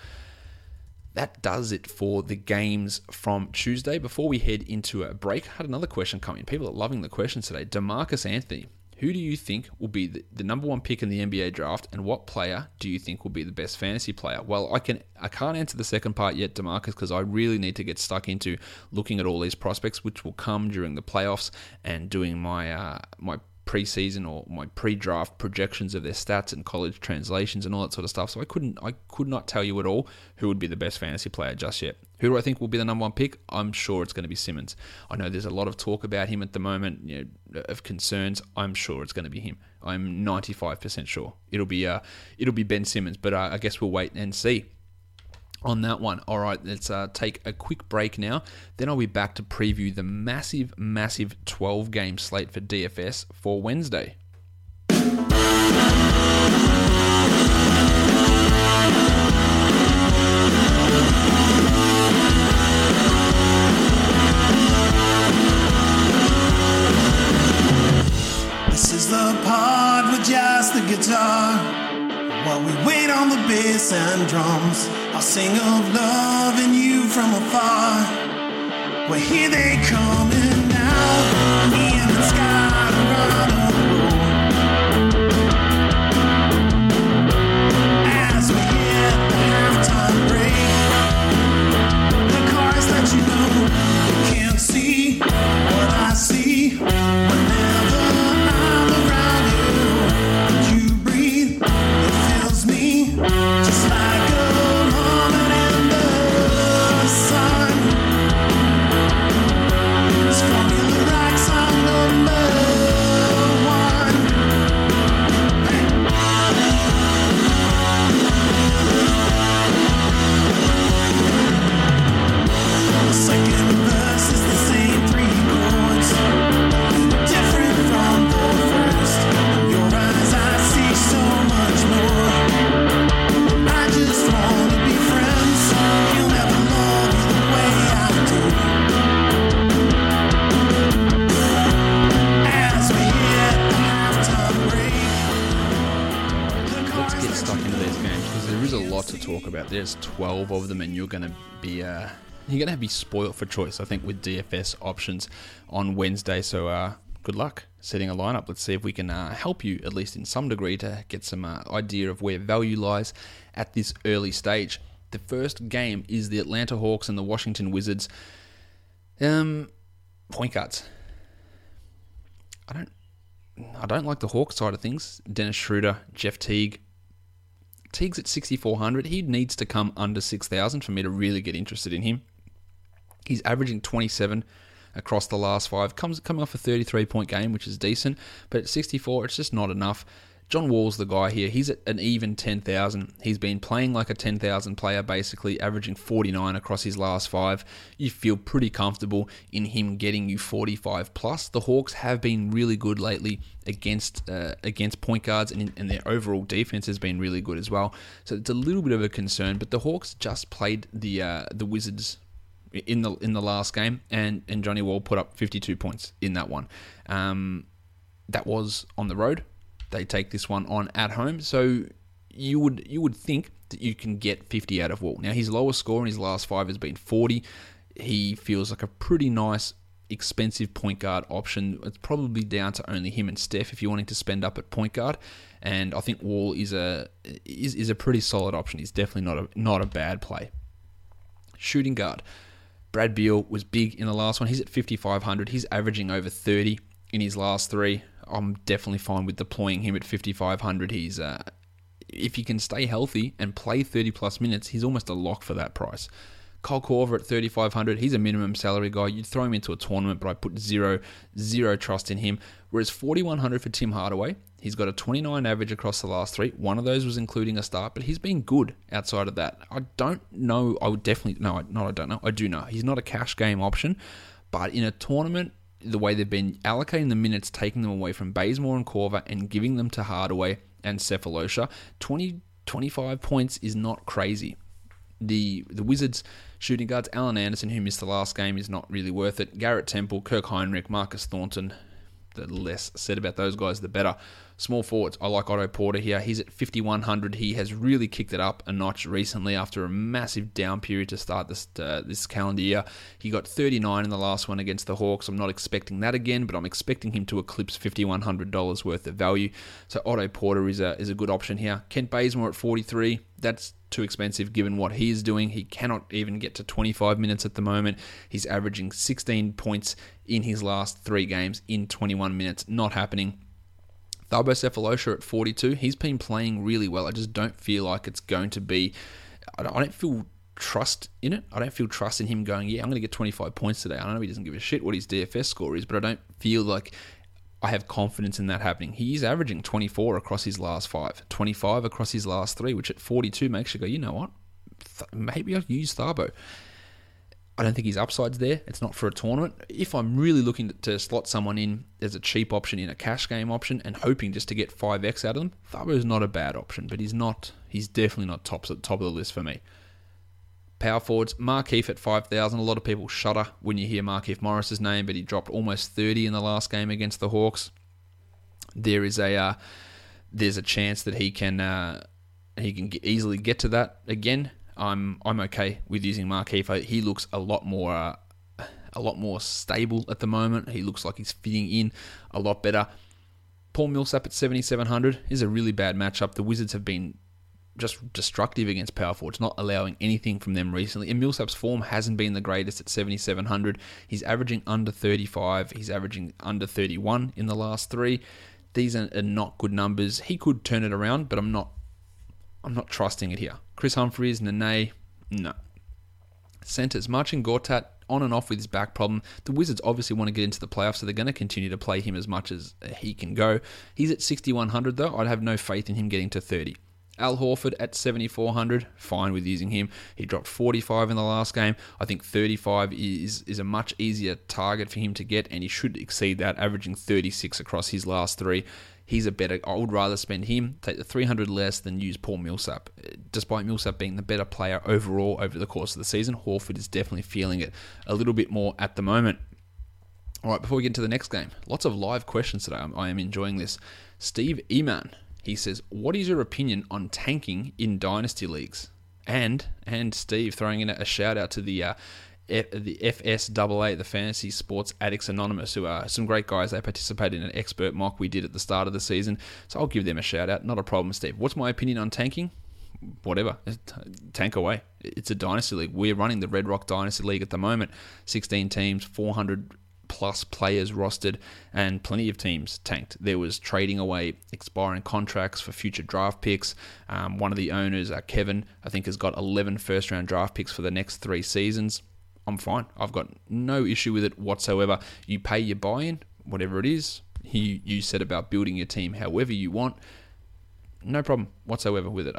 That does it for the games from Tuesday. Before we head into a break, I had another question come in. People are loving the questions today. DeMarcus Anthony. Who do you think will be the number 1 pick in the NBA draft, and what player do you think will be the best fantasy player? Well, I can't answer the second part yet, DeMarcus, because I really need to get stuck into looking at all these prospects, which will come during the playoffs, and doing my preseason or my pre-draft projections of their stats and college translations and all that sort of stuff. So I could not tell you at all who would be the best fantasy player just yet. Who do I think will be the number 1 pick? I'm sure it's going to be Simmons. I know there's a lot of talk about him at the moment, of concerns. I'm sure it's going to be him. I'm 95% sure it'll be Ben Simmons. But I guess we'll wait and see on that one. All right, let's take a quick break now. Then I'll be back to preview the massive 12-game slate for DFS for Wednesday. This is the pod with just the guitar. While we wait on the bass and drums, I'll sing of love and you from afar. Well, here they coming now, me and the sky around the road. As we hit the halftime break, the chorus that you know you can't see what I see whenever I'm around you. You breathe, it fills me just like a moment in the sun. It's Formula Rocks, I'm number 1. The second verse is the same 3 chords, different from the first. In your eyes I see so much more. I just want to be friends. You'll never love you the way I do. As we hit the halftime break. Let's get stuck into these games because there is a lot to talk about. There's 12 of them, and you're going to be spoiled for choice, I think, with DFS options on Wednesday. So good luck setting a lineup. Let's see if we can help you, at least in some degree, to get some idea of where value lies at this early stage. The first game is the Atlanta Hawks and the Washington Wizards. Point guards. I don't like the Hawks side of things. Dennis Schroeder, Jeff Teague. Teague's at 6,400. He needs to come under 6,000 for me to really get interested in him. He's averaging 27 across the last 5. Coming off a 33-point game, which is decent. But at 64, it's just not enough. John Wall's the guy here. He's at an even 10,000. He's been playing like a 10,000 player, basically averaging 49 across his last 5. You feel pretty comfortable in him getting you 45 plus. The Hawks have been really good lately against point guards, and their overall defense has been really good as well. So it's a little bit of a concern. But the Hawks just played the Wizards in the last game, and Johnny Wall put up 52 points in that one. That was on the road. They take this one on at home, so you would think that you can get 50 out of Wall. Now, his lowest score in his last 5 has been 40. He feels like a pretty nice, expensive point guard option. It's probably down to only him and Steph if you're wanting to spend up at point guard, and I think Wall is a pretty solid option. He's definitely not a bad play. Shooting guard. Brad Beal was big in the last one. He's at 5,500. He's averaging over 30 in his last 3. I'm definitely fine with deploying him at 5,500. He's if he can stay healthy and play 30 plus minutes, he's almost a lock for that price. Kyle Korver at 3,500. He's a minimum salary guy. You'd throw him into a tournament, but I put zero trust in him. Whereas 4,100 for Tim Hardaway. He's got a 29 average across the last 3. One of those was including a start, but he's been good outside of that. I don't know. I would definitely no. I don't know. I do know he's not a cash game option, but in a tournament, the way they've been allocating the minutes, taking them away from Bazemore and Korver and giving them to Hardaway and Cephalosha, 25 points is not crazy. The Wizards shooting guards, Alan Anderson, who missed the last game, is not really worth it. Garrett Temple, Kirk Heinrich, Marcus Thornton. The less said about those guys, the better. Small forwards, I like Otto Porter here. He's at 5,100. He has really kicked it up a notch recently after a massive down period to start this calendar year. He got 39 in the last one against the Hawks. I'm not expecting that again, but I'm expecting him to eclipse $5,100 worth of value. So Otto Porter is a good option here. Kent Bazemore at 43. That's too expensive given what he is doing. He cannot even get to 25 minutes at the moment. He's averaging 16 points in his last 3 games in 21 minutes. Not happening. Thabo Cephalosha at 42. He's been playing really well. I just don't feel like it's going to be... I don't feel trust in it. I don't feel trust in him going, yeah, I'm going to get 25 points today. I know he doesn't give a shit what his DFS score is, but I don't feel like I have confidence in that happening. He's averaging 24 across his last 5, 25 across his last 3, which at 42 makes you go, you know what? Maybe I'll use Thabo. I don't think his upside's there. It's not for a tournament. If I'm really looking to slot someone in as a cheap option in a cash game option and hoping just to get 5x out of them, Thabo's not a bad option, but he's definitely not top of the list for me. Power forwards, Markieff at 5,000. A lot of people shudder when you hear Markieff Morris's name, but he dropped almost 30 in the last game against the Hawks. There's a chance that he can easily get to that again. I'm okay with using Markieff. He looks a lot more stable at the moment. He looks like he's fitting in a lot better. Paul Millsap at 7,700 is a really bad matchup. The Wizards have been just destructive against power forwards, not allowing anything from them recently. And Millsap's form hasn't been the greatest at 7,700. He's averaging under 35. He's averaging under 31 in the last 3. These are not good numbers. He could turn it around, but I'm not trusting it here. Chris Humphries, Nene, no. Centers, Marcin Gortat, on and off with his back problem. The Wizards obviously want to get into the playoffs, so they're going to continue to play him as much as he can go. He's at 6,100 though. I'd have no faith in him getting to 30. Al Horford at 7,400, fine with using him. He dropped 45 in the last game. I think 35 is a much easier target for him to get, and he should exceed that, averaging 36 across his last 3. He's a better... I would rather spend him, take the 300 less than use Paul Millsap. Despite Millsap being the better player overall over the course of the season, Horford is definitely feeling it a little bit more at the moment. All right, before we get into the next game, lots of live questions today. I am enjoying this. Steve Eman, he says, what is your opinion on tanking in dynasty leagues? And Steve throwing in a shout out to the the FSAA, the Fantasy Sports Addicts Anonymous, who are some great guys. They participated in an expert mock we did at the start of the season, so I'll give them a shout out. Not a problem, Steve. What's my opinion on tanking? Whatever, tank away. It's a dynasty league. We're running the Red Rock Dynasty League at the moment. 16 teams, 400 plus players rostered, and plenty of teams tanked. There was trading away expiring contracts for future draft picks. One of the owners, Kevin, I think has got 11 first-round draft picks for the next 3 seasons. I'm fine. I've got no issue with it whatsoever. You pay your buy-in, whatever it is. You set about building your team however you want. No problem whatsoever with it.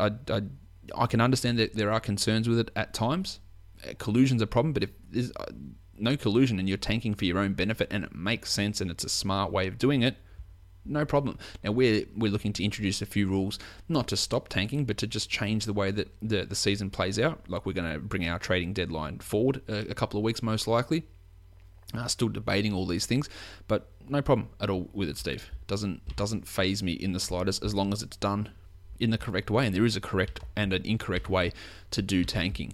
I can understand that there are concerns with it at times. Collusion's a problem, but if there's no collusion and you're tanking for your own benefit and it makes sense and it's a smart way of doing it, no problem. Now we're looking to introduce a few rules, not to stop tanking, but to just change the way that the season plays out. Like we're going to bring our trading deadline forward a couple of weeks most likely. Still debating all these things, but no problem at all with it, Steve. Doesn't faze me in the slightest as long as it's done in the correct way, and there is a correct and an incorrect way to do tanking.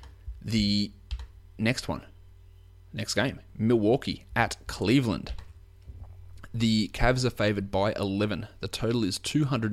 The next game, Milwaukee at Cleveland. The Cavs are favored by 11. The total is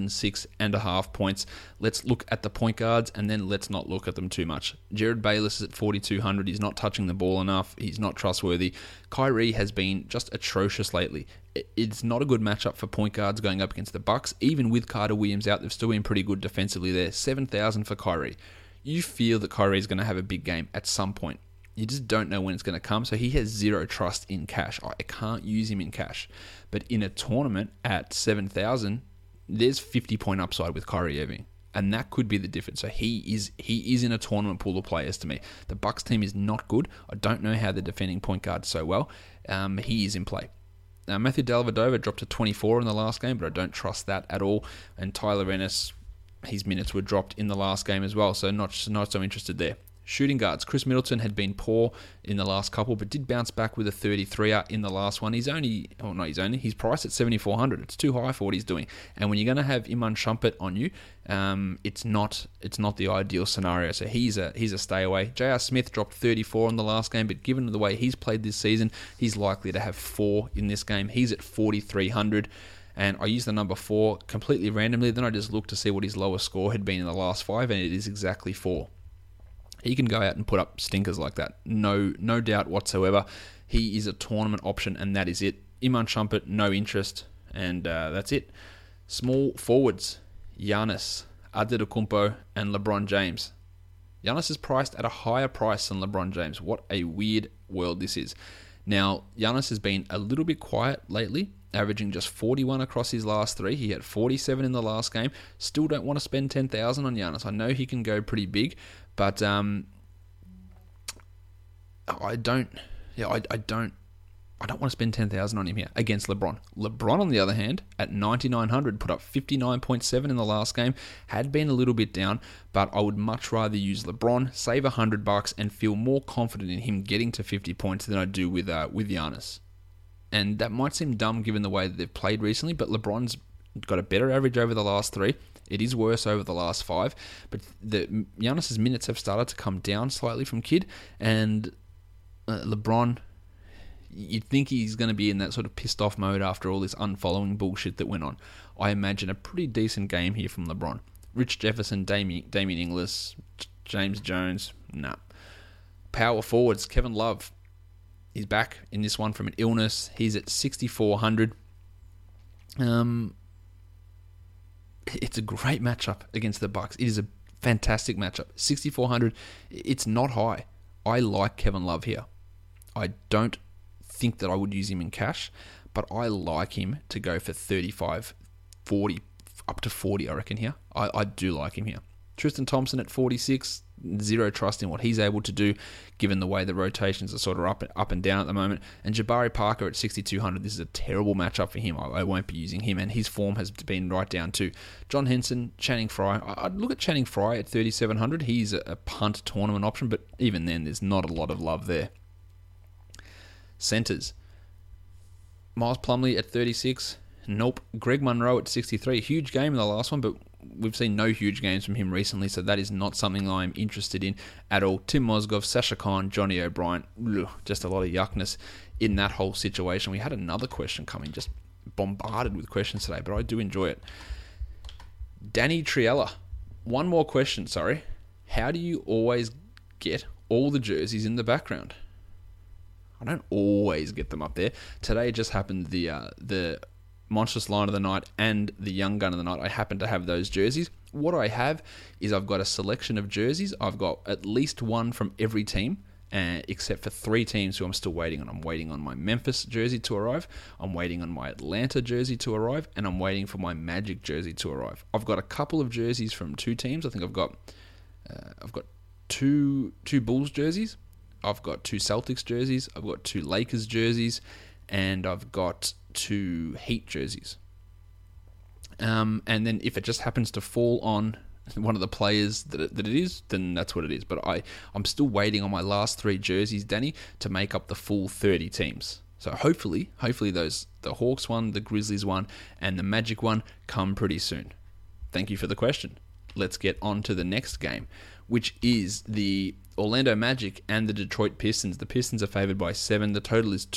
206.5 points. Let's look at the point guards and then let's not look at them too much. Jared Bayless is at 4,200. He's not touching the ball enough. He's not trustworthy. Kyrie has been just atrocious lately. It's not a good matchup for point guards going up against the Bucks. Even with Carter Williams out, they've still been pretty good defensively there. 7,000 for Kyrie. You feel that Kyrie is going to have a big game at some point. You just don't know when it's going to come, so he has zero trust in cash. I can't use him in cash. But in a tournament at 7,000, there's 50-point upside with Kyrie Irving, and that could be the difference. So he is in a tournament pool of players to me. The Bucks team is not good. I don't know how they're defending point guards so well. He is in play. Matthew Dellavedova dropped to 24 in the last game, but I don't trust that at all. And Tyler Ennis, his minutes were dropped in the last game as well, so not so interested there. Shooting guards. Chris Middleton had been poor in the last couple, but did bounce back with a 33er in the last one. He's priced at 7,400. It's too high for what he's doing. And when you're going to have Iman Shumpert on you, it's not the ideal scenario. So he's a stay away. J.R. Smith dropped 34 in the last game, but given the way he's played this season, he's likely to have 4 in this game. He's at 4,300. And I used the number 4 completely randomly. Then I just looked to see what his lowest score had been in the last 5, and it is exactly 4. He can go out and put up stinkers like that. No doubt whatsoever. He is a tournament option, and that is it. Iman Shumpert, no interest, and that's it. Small forwards, Giannis, Antetokounmpo, and LeBron James. Giannis is priced at a higher price than LeBron James. What a weird world this is. Now, Giannis has been a little bit quiet lately, averaging just 41 across his last 3. He had 47 in the last game. Still don't want to spend 10,000 on Giannis. I know he can go pretty big, but I don't want to spend 10,000 on him here against LeBron. LeBron, on the other hand, at 9,900, put up 59.7 in the last game. Had been a little bit down, but I would much rather use LeBron, save $100, and feel more confident in him getting to 50 points than I do with Giannis. And that might seem dumb given the way that they've played recently, but LeBron's got a better average over the last 3. It is worse over the last 5, but Giannis's minutes have started to come down slightly from Kidd, and LeBron, you'd think he's going to be in that sort of pissed off mode after all this unfollowing bullshit that went on. I imagine a pretty decent game here from LeBron. Rich Jefferson, Damian Inglis, James Jones, nah. Power forwards, Kevin Love. He's back in this one from an illness. He's at 6,400. It's a great matchup against the Bucks. It is a fantastic matchup. 6,400. It's not high. I like Kevin Love here. I don't think that I would use him in cash, but I like him to go for 35, 40, up to 40, I reckon here. I do like him here. Tristan Thompson at 46, zero trust in what he's able to do, given the way the rotations are sort of up and down at the moment. And Jabari Parker at 6,200, this is a terrible matchup for him. I won't be using him, and his form has been right down too. John Henson, Channing Frye. I'd look at Channing Frye at 3,700. He's a punt tournament option, but even then, there's not a lot of love there. Centers. Miles Plumlee at 36. Nope. Greg Monroe at 63. Huge game in the last one, but we've seen no huge games from him recently, so that is not something I'm interested in at all. Tim Mozgov, Sasha Khan, Johnny O'Brien. Ugh, just a lot of yuckness in that whole situation. We had another question coming, just bombarded with questions today, but I do enjoy it. Danny Triella. One more question, sorry. How do you always get all the jerseys in the background? I don't always get them up there. Today just happened the Monstrous Line of the Night and the Young Gun of the Night. I happen to have those jerseys. What I have is I've got a selection of jerseys. I've got at least one from every team, except for 3 teams who I'm still waiting on. I'm waiting on my Memphis jersey to arrive. I'm waiting on my Atlanta jersey to arrive. And I'm waiting for my Magic jersey to arrive. I've got a couple of jerseys from 2 teams. I think I've got two Bulls jerseys. I've got 2 Celtics jerseys. I've got 2 Lakers jerseys. And I've got 2 Heat jerseys. And then if it just happens to fall on one of the players that it is, then that's what it is. But I'm still waiting on my last 3 jerseys, Danny, to make up the full 30 teams. So hopefully the Hawks one, the Grizzlies one, and the Magic one come pretty soon. Thank you for the question. Let's get on to the next game, which is the Orlando Magic and the Detroit Pistons. The Pistons are favored by 7. The total is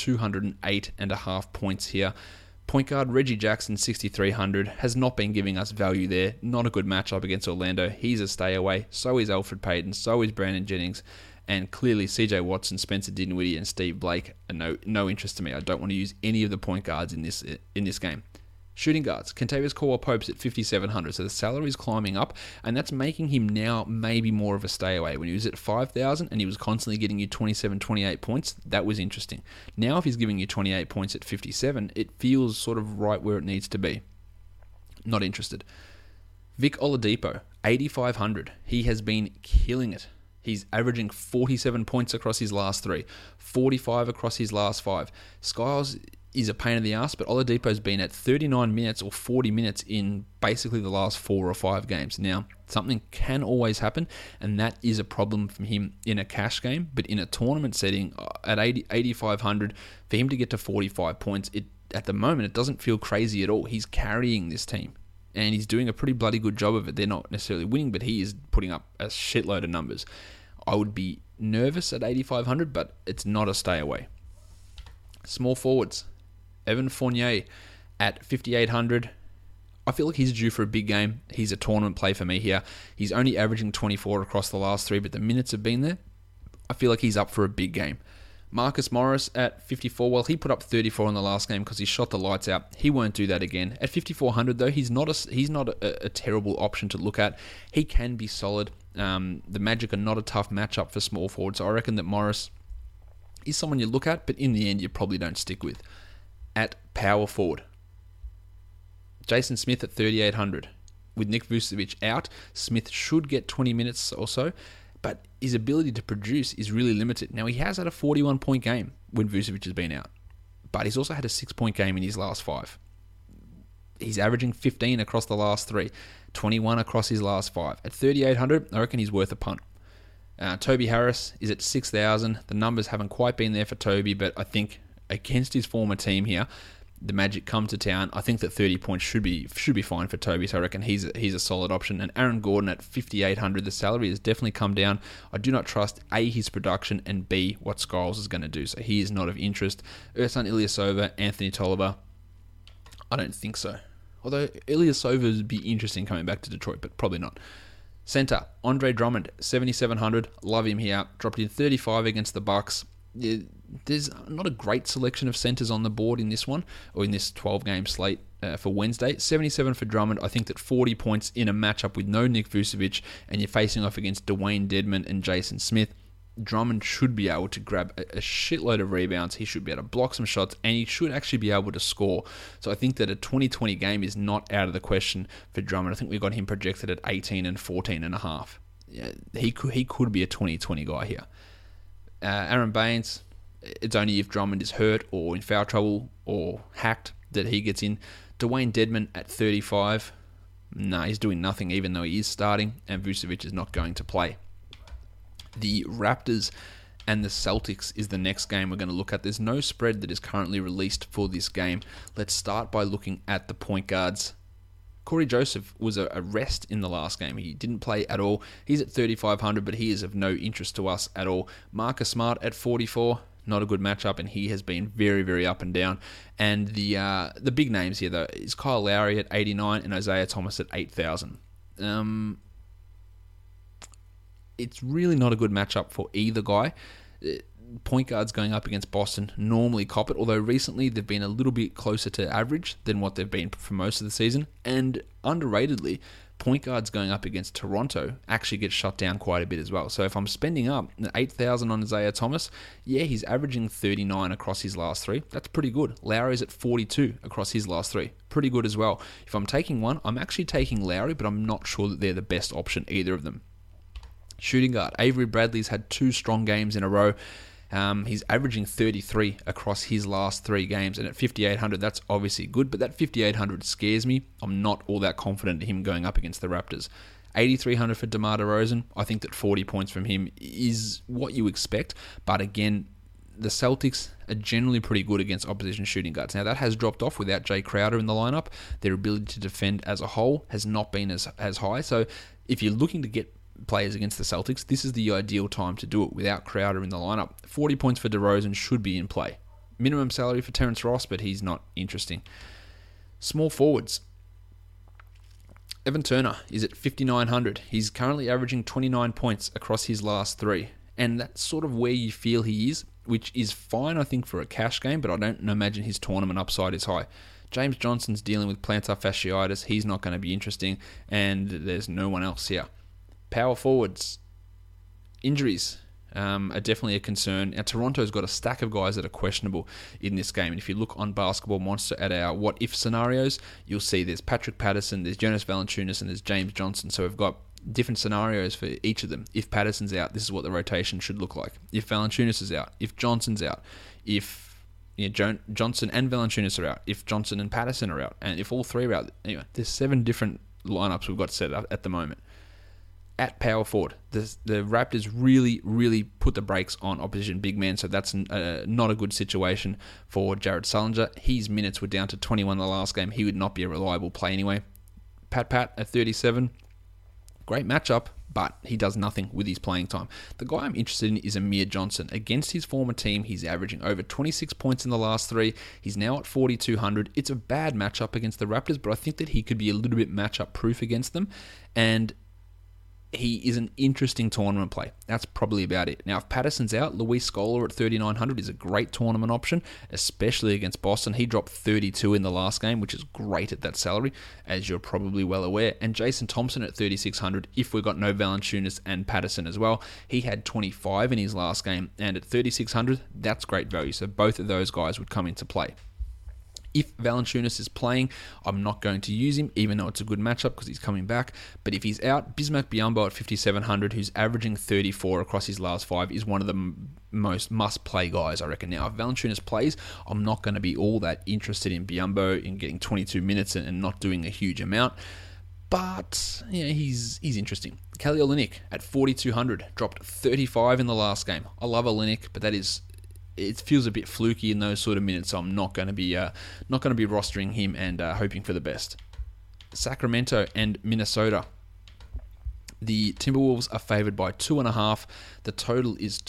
208.5 points here. Point guard Reggie Jackson, 6,300, has not been giving us value there. Not a good matchup against Orlando. He's a stay away. So is Alfred Payton. So is Brandon Jennings. And clearly CJ Watson, Spencer Dinwiddie, and Steve Blake are no interest to me. I don't want to use any of the point guards in this game. Shooting guards, Kentavious Caldwell-Pope's at 5,700, so the salary is climbing up, and that's making him now maybe more of a stay away. When he was at 5,000 and he was constantly getting you 27, 28 points, that was interesting. Now if he's giving you 28 points at 57, it feels sort of right where it needs to be. Not interested. Vic Oladipo, 8,500. He has been killing it. He's averaging 47 points across his last 3, 45 across his last 5. Skiles is a pain in the ass, but Oladipo's been at 39 minutes or 40 minutes in basically the last 4 or 5 games. Now, something can always happen, and that is a problem for him in a cash game, but in a tournament setting at 8,500, for him to get to 45 points, at the moment, it doesn't feel crazy at all. He's carrying this team, and he's doing a pretty bloody good job of it. They're not necessarily winning, but he is putting up a shitload of numbers. I would be nervous at 8,500, but it's not a stay away. Small forwards. Evan Fournier at 5,800. I feel like he's due for a big game. He's a tournament play for me here. He's only averaging 24 across the last 3, but the minutes have been there. I feel like he's up for a big game. Marcus Morris at 54. Well, he put up 34 in the last game because he shot the lights out. He won't do that again. At 5,400, though, he's not a terrible option to look at. He can be solid. The Magic are not a tough matchup for small forwards, so I reckon that Morris is someone you look at, but in the end, you probably don't stick with. At power forward, Jason Smith at 3,800. With Nick Vucevic out, Smith should get 20 minutes or so, but his ability to produce is really limited. Now, he has had a 41-point game when Vucevic has been out, but he's also had a 6-point game in his last 5. He's averaging 15 across the last 3, 21 across his last 5. At 3,800, I reckon he's worth a punt. Toby Harris is at 6,000. The numbers haven't quite been there for Toby, but I think against his former team here, the Magic come to town. I think that 30 points should be fine for Toby, so I reckon he's a solid option. And Aaron Gordon at 5,800, the salary has definitely come down. I do not trust A, his production, and B, what Skiles is going to do, so he is not of interest. Ersan Ilyasova, Anthony Tolliver, I don't think so. Although Ilyasova would be interesting coming back to Detroit, but probably not. Center, Andre Drummond, 7,700, love him here. Dropped in 35 against the Bucks. There's not a great selection of centers on the board in this one, or in this 12-game slate for Wednesday. 77 for Drummond. I think that 40 points in a matchup with no Nick Vucevic, and you're facing off against Dwayne Dedmon and Jason Smith, Drummond should be able to grab a shitload of rebounds. He should be able to block some shots, and he should actually be able to score. So I think that a 2020 game is not out of the question for Drummond. I think we've got him projected at 18 and 14.5. Yeah, he could be a 2020 guy here. Aaron Baines, it's only if Drummond is hurt or in foul trouble or hacked that he gets in. Dwayne Dedmon at 35. No, he's doing nothing even though he is starting, and Vucevic is not going to play. The Raptors and the Celtics is the next game we're going to look at. There's no spread that is currently released for this game. Let's start by looking at the point guards. Corey Joseph was a rest in the last game. He didn't play at all. He's at 3,500, but he is of no interest to us at all. Marcus Smart at 44, not a good matchup, and he has been very, very up and down. And the big names here, though, is Kyle Lowry at 89 and Isaiah Thomas at 8,000. It's really not a good matchup for either guy. Point guards going up against Boston normally cop it, although recently they've been a little bit closer to average than what they've been for most of the season. And underratedly, point guards going up against Toronto actually get shut down quite a bit as well. So if I'm spending up 8,000 on Isaiah Thomas, yeah, he's averaging 39 across his last three. That's pretty good. Lowry's at 42 across his last three. Pretty good as well. If I'm taking one, I'm actually taking Lowry, but I'm not sure that they're the best option, either of them. Shooting guard, Avery Bradley's had 2 strong games in a row. He's averaging 33 across his last 3 games, and at 5,800, that's obviously good, but that 5,800 scares me. I'm not all that confident in him going up against the Raptors. 8,300 for DeMar DeRozan. I think that 40 points from him is what you expect, but again, the Celtics are generally pretty good against opposition shooting guards. Now, that has dropped off without Jay Crowder in the lineup. Their ability to defend as a whole has not been as high, so if you're looking to get players against the Celtics, this is the ideal time to do it without Crowder in the lineup. 40 points for DeRozan should be in play. Minimum salary for Terrence Ross, but he's not interesting. Small forwards. Evan Turner is at 5,900. He's currently averaging 29 points across his last 3. And that's sort of where you feel he is, which is fine, I think, for a cash game, but I don't imagine his tournament upside is high. James Johnson's dealing with plantar fasciitis. He's not going to be interesting, and there's no one else here. Power forwards, injuries are definitely a concern. Now, Toronto's got a stack of guys that are questionable in this game. And if you look on Basketball Monster at our what-if scenarios, you'll see there's Patrick Patterson, there's Jonas Valanciunas, and there's James Johnson. So we've got different scenarios for each of them. If Patterson's out, this is what the rotation should look like. If Valanciunas is out, if Johnson's out, if Johnson and Valanciunas are out, if Johnson and Patterson are out, and if all 3 are out, anyway, there's 7 different lineups we've got set up at the moment. At power forward, the Raptors really, really put the brakes on opposition big men, so that's not a good situation for Jared Sullinger. His minutes were down to 21 in the last game. He would not be a reliable play anyway. Pat at 37, great matchup, but he does nothing with his playing time. The guy I'm interested in is Amir Johnson. Against his former team, he's averaging over 26 points in the last 3. He's now at 4,200. It's a bad matchup against the Raptors, but I think that he could be a little bit matchup proof against them, and he is an interesting tournament play. That's probably about it. Now, if Patterson's out, Luis Scola at 3,900 is a great tournament option, especially against Boston. He dropped 32 in the last game, which is great at that salary, as you're probably well aware. And Jason Thompson at 3,600, if we've got no Valanciunas and Patterson as well. He had 25 in his last game, and at 3,600, that's great value. So both of those guys would come into play. If Valanciunas is playing, I'm not going to use him, even though it's a good matchup because he's coming back. But if he's out, Bismack Biyombo at 5,700, who's averaging 34 across his last 5, is one of the most must-play guys, I reckon. Now, if Valanciunas plays, I'm not going to be all that interested in Biyombo in getting 22 minutes and not doing a huge amount. But yeah, he's interesting. Kelly Olynyk at 4,200, dropped 35 in the last game. I love Olynyk, but it feels a bit fluky in those sort of minutes, so I'm not going to be rostering him and hoping for the best. Sacramento and Minnesota. The Timberwolves are favored by 2.5. The total is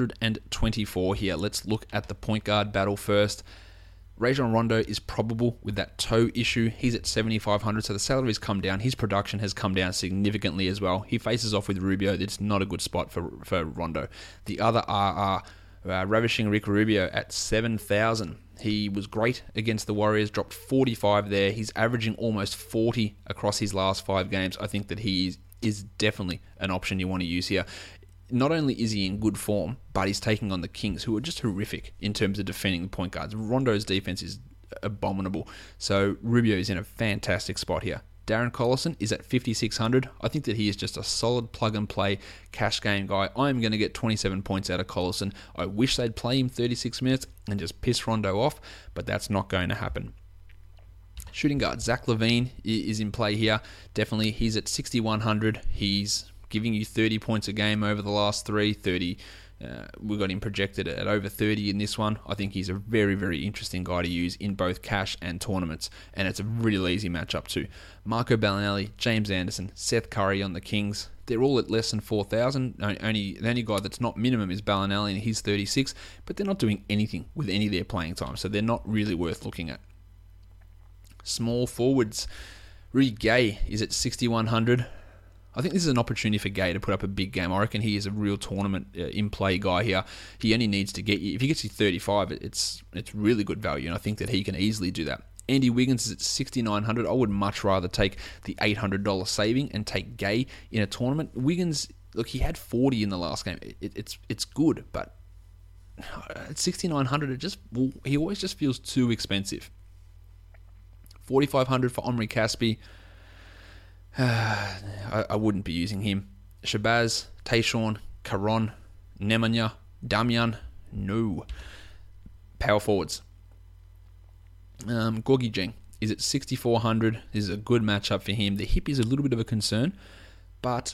224 here. Let's look at the point guard battle first. Rajon Rondo is probable with that toe issue. He's at 7,500, so the salary's come down. His production has come down significantly as well. He faces off with Rubio. It's not a good spot for Rondo. The other are ravishing Rick Rubio at 7,000. He was great against the Warriors, dropped 45 there. He's averaging almost 40 across his last 5 games. I think that he is definitely an option you want to use here. Not only is he in good form, but he's taking on the Kings, who are just horrific in terms of defending the point guards. Rondo's defense is abominable, so Rubio is in a fantastic spot here. Darren Collison is at 5,600. I think that he is just a solid plug-and-play cash game guy. I'm going to get 27 points out of Collison. I wish they'd play him 36 minutes and just piss Rondo off, but that's not going to happen. Shooting guard Zach LaVine is in play here. Definitely, he's at 6,100. He's giving you 30 points a game over the last 3, 30 We got him projected at over 30 in this one. I think he's a very, very interesting guy to use in both cash and tournaments, and it's a really easy matchup too. Marco Bellinelli, James Anderson, Seth Curry on the Kings. They're all at less than 4,000. The only guy that's not minimum is Bellinelli, and he's 36, but they're not doing anything with any of their playing time, so they're not really worth looking at. Small forwards. Rudy Gay is at 6,100. I think this is an opportunity for Gay to put up a big game. I reckon he is a real tournament in-play guy here. He only needs to get you... If he gets you 35, it's really good value, and I think that he can easily do that. Andy Wiggins is at 6,900. I would much rather take the $800 saving and take Gay in a tournament. Wiggins, look, he had 40 in the last game. It's good, but at 6,900, he always just feels too expensive. 4,500 for Omri Caspi. I wouldn't be using him. Shabazz, Tayshaun, Caron, Nemanja, Damian, no. Power forwards. Gorgie Jeng is at 6,400. This is a good matchup for him. The hip is a little bit of a concern, but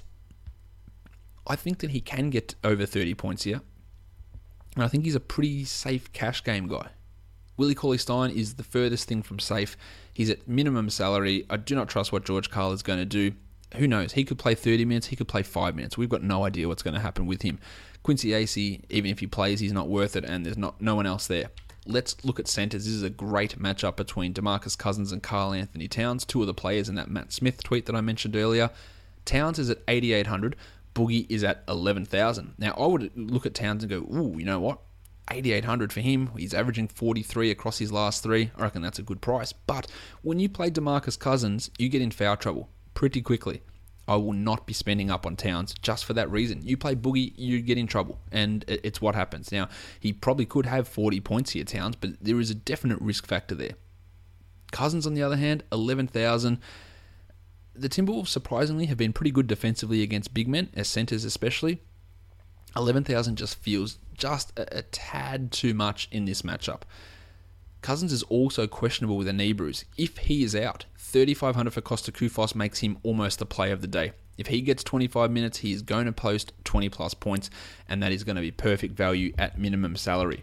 I think that he can get over 30 points here. And I think he's a pretty safe cash game guy. Willie Cauley-Stein is the furthest thing from safe. He's at minimum salary. I do not trust what George Karl is going to do. Who knows? He could play 30 minutes. He could play 5 minutes. We've got no idea what's going to happen with him. Quincy Acey, even if he plays, he's not worth it, and there's no one else there. Let's look at centres. This is a great matchup between DeMarcus Cousins and Karl Anthony Towns, two of the players in that Matt Smith tweet that I mentioned earlier. Towns is at 8,800. Boogie is at 11,000. Now, I would look at Towns and go, ooh, you know what? 8,800 for him. He's averaging 43 across his last 3. I reckon that's a good price. But when you play DeMarcus Cousins, you get in foul trouble pretty quickly. I will not be spending up on Towns just for that reason. You play Boogie, you get in trouble, and it's what happens. Now, he probably could have 40 points here, Towns, but there is a definite risk factor there. Cousins, on the other hand, 11,000. The Timberwolves, surprisingly, have been pretty good defensively against big men, as centers especially. 11,000 just feels just a tad too much in this matchup. Cousins is also questionable with a knee bruise. If he is out, 3,500 for Costa Koufos makes him almost the play of the day. If he gets 25 minutes, he is going to post 20 plus points, and that is going to be perfect value at minimum salary.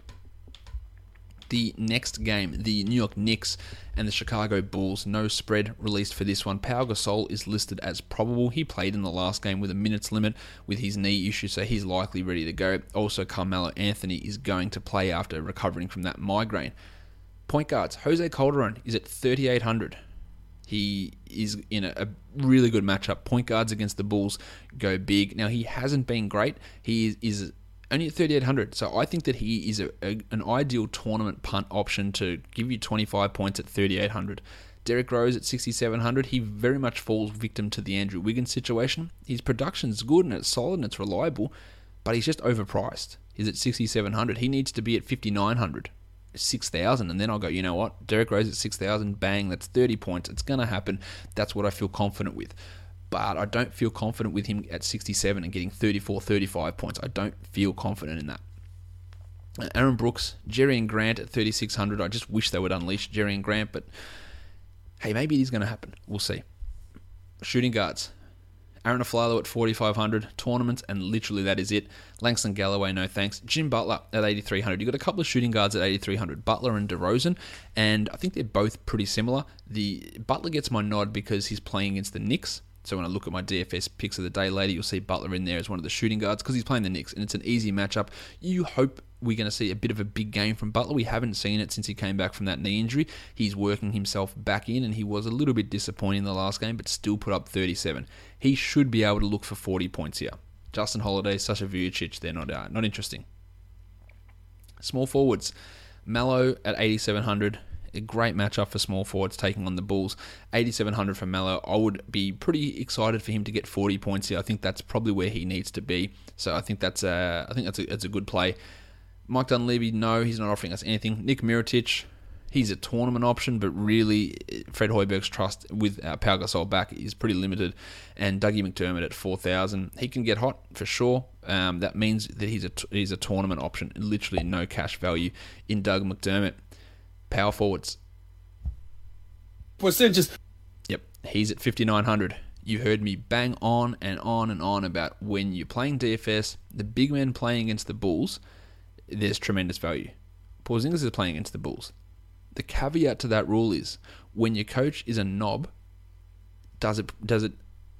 The next game, the New York Knicks and the Chicago Bulls. No spread released for this one. Pau Gasol is listed as probable. He played in the last game with a minutes limit with his knee issue, so he's likely ready to go. Also, Carmelo Anthony is going to play after recovering from that migraine. Point guards. Jose Calderon is at 3,800. He is in a really good matchup. Point guards against the Bulls go big. Now, he hasn't been great. He is only at 3,800, so I think that he is an ideal tournament punt option to give you 25 points at 3,800. Derrick Rose at 6,700, he very much falls victim to the Andrew Wiggins situation. His production's good and it's solid and it's reliable, but he's just overpriced. He's at 6,700. He needs to be at 5,900, 6,000, and then I'll go, you know what? Derrick Rose at 6,000, bang, that's 30 points. It's going to happen. That's what I feel confident with. But I don't feel confident with him at 67 and getting 34, 35 points. I don't feel confident in that. Aaron Brooks, Jerry Grant at 3,600. I just wish they would unleash Jerry Grant, but hey, maybe it is going to happen. We'll see. Shooting guards. Aaron Aflalo at 4,500. Tournaments, and literally that is it. Langston Galloway, no thanks. Jim Butler at 8,300. You've got a couple of shooting guards at 8,300. Butler and DeRozan, and I think they're both pretty similar. The Butler gets my nod because he's playing against the Knicks. So when I look at my DFS picks of the day later, you'll see Butler in there as one of the shooting guards because he's playing the Knicks, and it's an easy matchup. You hope we're going to see a bit of a big game from Butler. We haven't seen it since he came back from that knee injury. He's working himself back in, and he was a little bit disappointing in the last game, but still put up 37. He should be able to look for 40 points here. Justin Holiday, Sasha Vujacic, they're not interesting. Small forwards. Melo at 8,700. A great matchup for small forwards taking on the Bulls. 8,700 for Melo. I would be pretty excited for him to get 40 points here. I think that's probably where he needs to be. So I think that's a good play. Mike Dunleavy, no, he's not offering us anything. Nick Mirotic, he's a tournament option, but really Fred Hoiberg's trust with Pau Gasol back is pretty limited. And Dougie McDermott at 4,000, he can get hot for sure. That means that he's a tournament option. Literally no cash value in Doug McDermott. Power forwards. Percentages. Yep, he's at 5,900. You heard me bang on and on and on about when you're playing DFS, the big men playing against the Bulls, there's tremendous value. Porzingis is playing against the Bulls. The caveat to that rule is when your coach is a knob, does it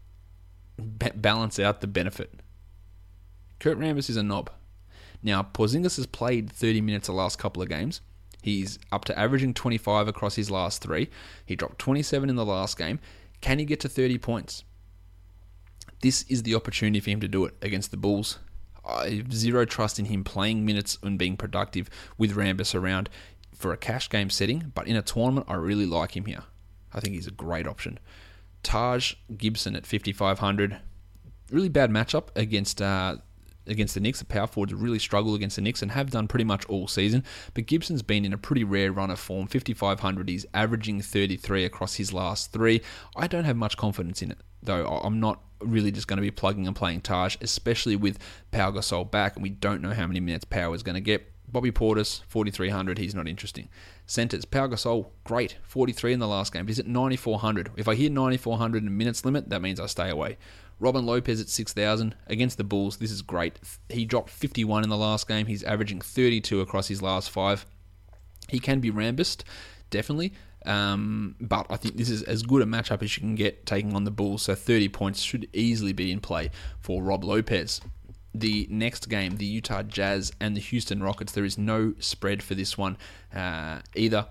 balance out the benefit? Kurt Rambis is a knob. Now, Porzingis has played 30 minutes the last couple of games. He's up to averaging 25 across his last 3. He dropped 27 in the last game. Can he get to 30 points? This is the opportunity for him to do it against the Bulls. I have zero trust in him playing minutes and being productive with Rambis around for a cash game setting, but in a tournament, I really like him here. I think he's a great option. Taj Gibson at 5,500. Really bad matchup against the Knicks. The power forwards really struggle against the Knicks and have done pretty much all season. But Gibson's been in a pretty rare run of form. 5,500, he's averaging 33 across his last 3. I don't have much confidence in it, though. I'm not really just going to be plugging and playing Taj, especially with Pau Gasol back, and we don't know how many minutes Pau is going to get. Bobby Portis, 4,300, he's not interesting. Centers, Pau Gasol, great, 43 in the last game. He's at 9,400. If I hit 9,400 in minutes limit, that means I stay away. Robin Lopez at 6,000 against the Bulls. This is great. He dropped 51 in the last game. He's averaging 32 across his last 5. He can be Rambist, definitely. But I think this is as good a matchup as you can get taking on the Bulls. So 30 points should easily be in play for Rob Lopez. The next game, the Utah Jazz and the Houston Rockets. There is no spread for this one either.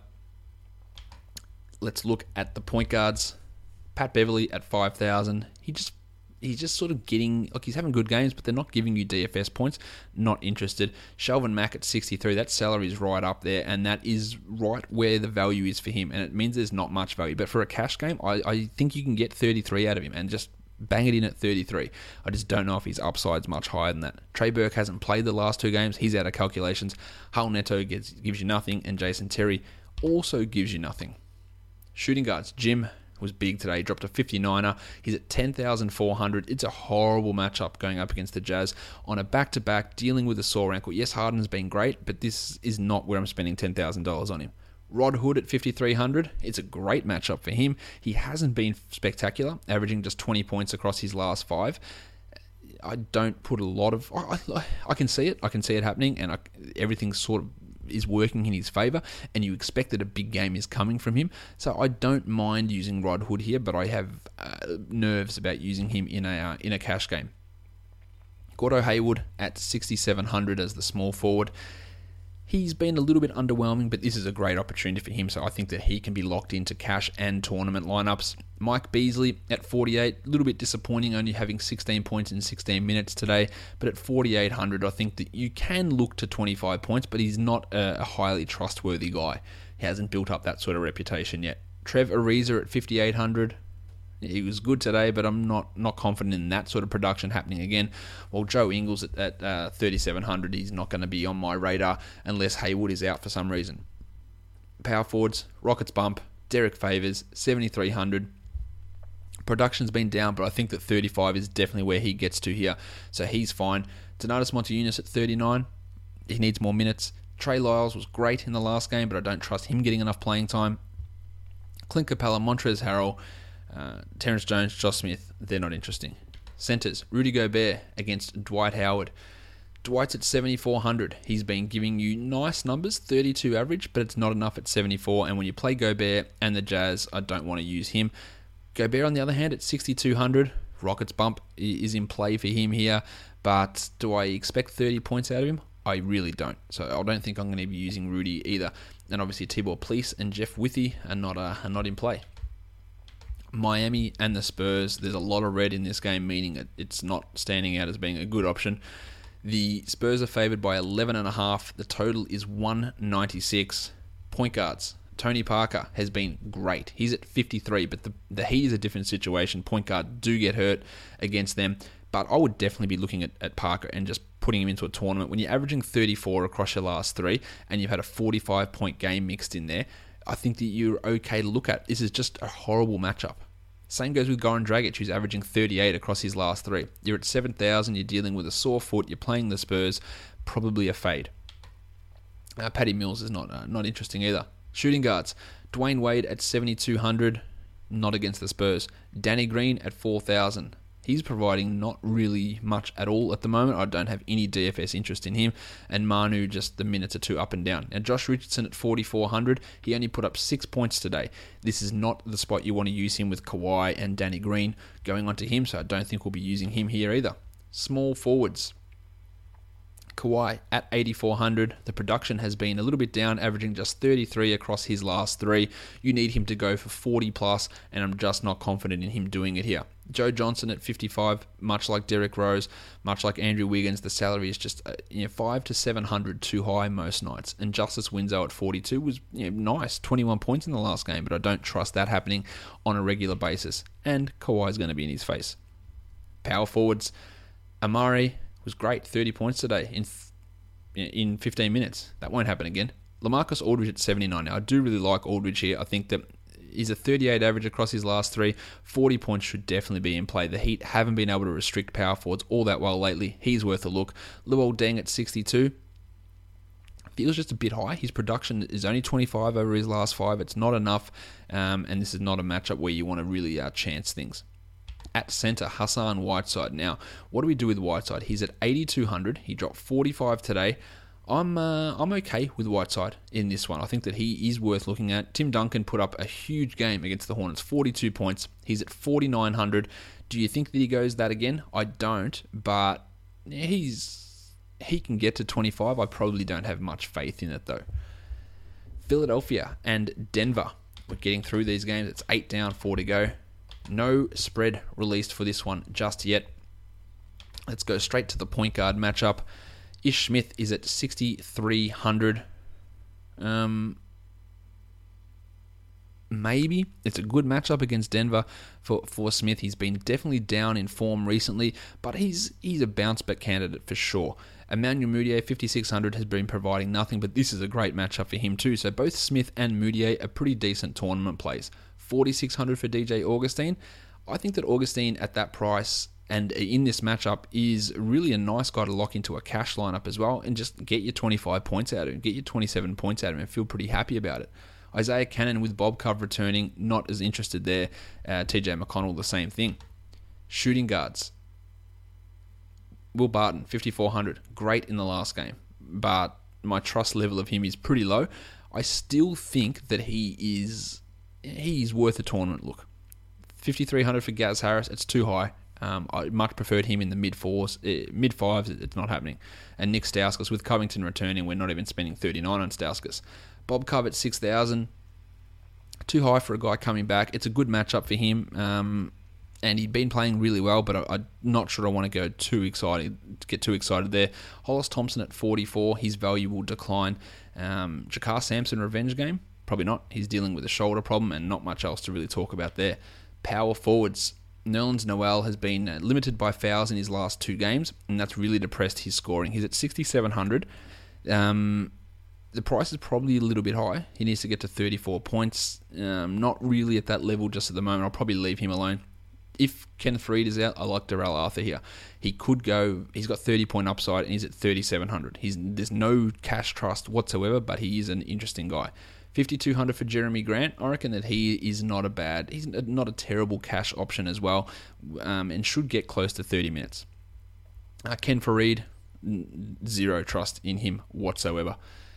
Let's look at the point guards. Pat Beverly at 5,000. He's just sort of getting, he's having good games, but they're not giving you DFS points. Not interested. Shelvin Mack at 63. That salary is right up there, and that is right where the value is for him, and it means there's not much value. But for a cash game, I think you can get 33 out of him and just bang it in at 33. I just don't know if his upside's much higher than that. Trey Burke hasn't played the last 2 games. He's out of calculations. Hull Neto gives you nothing, and Jason Terry also gives you nothing. Shooting guards, Jim was big today. He dropped a 59er. He's at 10,400. It's a horrible matchup going up against the Jazz on a back-to-back, dealing with a sore ankle. Yes, Harden's been great, but this is not where I'm spending $10,000 on him. Rod Hood at 5,300. It's a great matchup for him. He hasn't been spectacular, averaging just 20 points across his last 5. I don't put a lot of... I can see it. I can see it happening, and everything sort of is working in his favour, and you expect that a big game is coming from him. So I don't mind using Rod Hood here, but I have nerves about using him in a cash game. Gordo Hayward at 6,700 as the small forward. He's been a little bit underwhelming, but this is a great opportunity for him, so I think that he can be locked into cash and tournament lineups. Mike Beasley at 48, a little bit disappointing, only having 16 points in 16 minutes today, but at 4,800, I think that you can look to 25 points, but he's not a highly trustworthy guy. He hasn't built up that sort of reputation yet. Trev Ariza at 5,800. He was good today, but I'm not confident in that sort of production happening again. While Joe Ingles at 3,700, he's not going to be on my radar unless Hayward is out for some reason. Power forwards, Rockets bump, Derek Favors, 7,300. Production's been down, but I think that 35 is definitely where he gets to here, so he's fine. Donatas Monteunias at 39. He needs more minutes. Trey Lyles was great in the last game, but I don't trust him getting enough playing time. Clint Capella, Montrezl Harrell, Terrence Jones, Josh Smith, they're not interesting. Centers, Rudy Gobert against Dwight Howard. Dwight's at 7,400. He's been giving you nice numbers, 32 average, but it's not enough at 74. And when you play Gobert and the Jazz, I don't want to use him. Gobert, on the other hand, at 6,200. Rockets bump is in play for him here, but do I expect 30 points out of him? I really don't. So I don't think I'm going to be using Rudy either. And obviously Tibor Pleiss and Jeff Withey are not in play. Miami and the Spurs, there's a lot of red in this game, meaning it's not standing out as being a good option. The Spurs are favoured by 11.5. The total is 196. Point guards. Tony Parker has been great. He's at 53, but the Heat is a different situation. Point guard do get hurt against them, but I would definitely be looking at Parker and just putting him into a tournament. When you're averaging 34 across your last 3 and you've had a 45-point game mixed in there, I think that you're okay to look at. This is just a horrible matchup. Same goes with Goran Dragic, who's averaging 38 across his last 3. You're at 7,000, you're dealing with a sore foot, you're playing the Spurs, probably a fade. Patty Mills is not interesting either. Shooting guards, Dwayne Wade at 7,200. not against the Spurs. Danny Green at 4,000. He's providing not really much at all at the moment. I don't have any DFS interest in him. And Manu, just the minutes are too up and down. And Josh Richardson at 4,400. He only put up 6 points today. This is not the spot you want to use him with Kawhi and Danny Green going onto him, so I don't think we'll be using him here either. Small forwards. Kawhi at 8,400. The production has been a little bit down, averaging just 33 across his last 3. You need him to go for 40 plus, and I'm just not confident in him doing it here. Joe Johnson at 55, much like Derrick Rose, much like Andrew Wiggins, the salary is just 5 to 700 too high most nights. And Justice Winslow at 42 was nice, 21 points in the last game, but I don't trust that happening on a regular basis. And Kawhi's going to be in his face. Power forwards, Amari was great, 30 points today in 15 minutes. That won't happen again. LaMarcus Aldridge at 79. Now, I do really like Aldridge here. I think that he's a 38 average across his last 3. 40 points should definitely be in play. The Heat haven't been able to restrict power forwards all that well lately. He's worth a look. Luol Deng at 62. Feels just a bit high. His production is only 25 over his last 5. It's not enough, and this is not a matchup where you want to really chance things. At centre, Hassan Whiteside. Now, what do we do with Whiteside? He's at 8,200. He dropped 45 today. I'm okay with Whiteside in this one. I think that he is worth looking at. Tim Duncan put up a huge game against the Hornets, 42 points. He's at 4,900. Do you think that he goes that again? I don't, but he can get to 25. I probably don't have much faith in it, though. Philadelphia and Denver. We're getting through these games. It's 8 down, 4 to go. No spread released for this one just yet. Let's go straight to the point guard matchup. Ish Smith is at 6,300. Maybe. It's a good matchup against Denver for Smith. He's been definitely down in form recently, but he's a bounce-back candidate for sure. Emmanuel Mudiay, 5,600, has been providing nothing, but this is a great matchup for him too. So both Smith and Mudiay are pretty decent tournament plays. 4,600 for DJ Augustine. I think that Augustine at that price and in this matchup is really a nice guy to lock into a cash lineup as well and just get your 25 points out of him, get your 27 points out of him and feel pretty happy about it. Isaiah Cannon with Bob Cove returning, not as interested there. TJ McConnell, the same thing. Shooting guards. Will Barton, 5,400. Great in the last game, but my trust level of him is pretty low. I still think that he's worth a tournament look. 5,300 for Gaz Harris. It's too high. I much preferred him in the mid-5s. It's not happening. And Nick Stauskas with Covington returning. We're not even spending 39 on Stauskas. Bob Cove at 6,000. Too high for a guy coming back. It's a good matchup for him. And he'd been playing really well, but I'm not sure I want to get too excited there. Hollis Thompson at 44. His value will decline. Jakar Sampson revenge game? Probably not. He's dealing with a shoulder problem and not much else to really talk about there. Power forwards. Nerlens Noel has been limited by fouls in his last 2 games, and that's really depressed his scoring. He's at 6,700. The price is probably a little bit high. He needs to get to 34 points. Not really at that level just at the moment. I'll probably leave him alone. If Kenneth Faried is out, I like Darrell Arthur here. He could go, he's got 30-point upside, and he's at 3,700. There's no cash trust whatsoever, but he is an interesting guy. 5,200 for Jeremy Grant. I reckon that he is not he's not a terrible cash option as well, and should get close to 30 minutes. Ken Faried, zero trust in him whatsoever.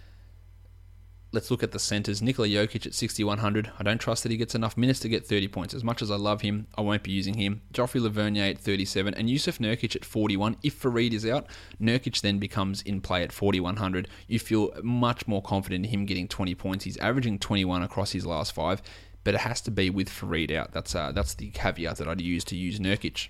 Let's look at the centers. Nikola Jokic at 6,100. I don't trust that he gets enough minutes to get 30 points. As much as I love him, I won't be using him. Joffrey Lavernier at 37 and Yusuf Nurkic at 41. If Faried is out, Nurkic then becomes in play at 4,100. You feel much more confident in him getting 20 points. He's averaging 21 across his last 5, but it has to be with Faried out. That's the caveat that I'd use to use Nurkic.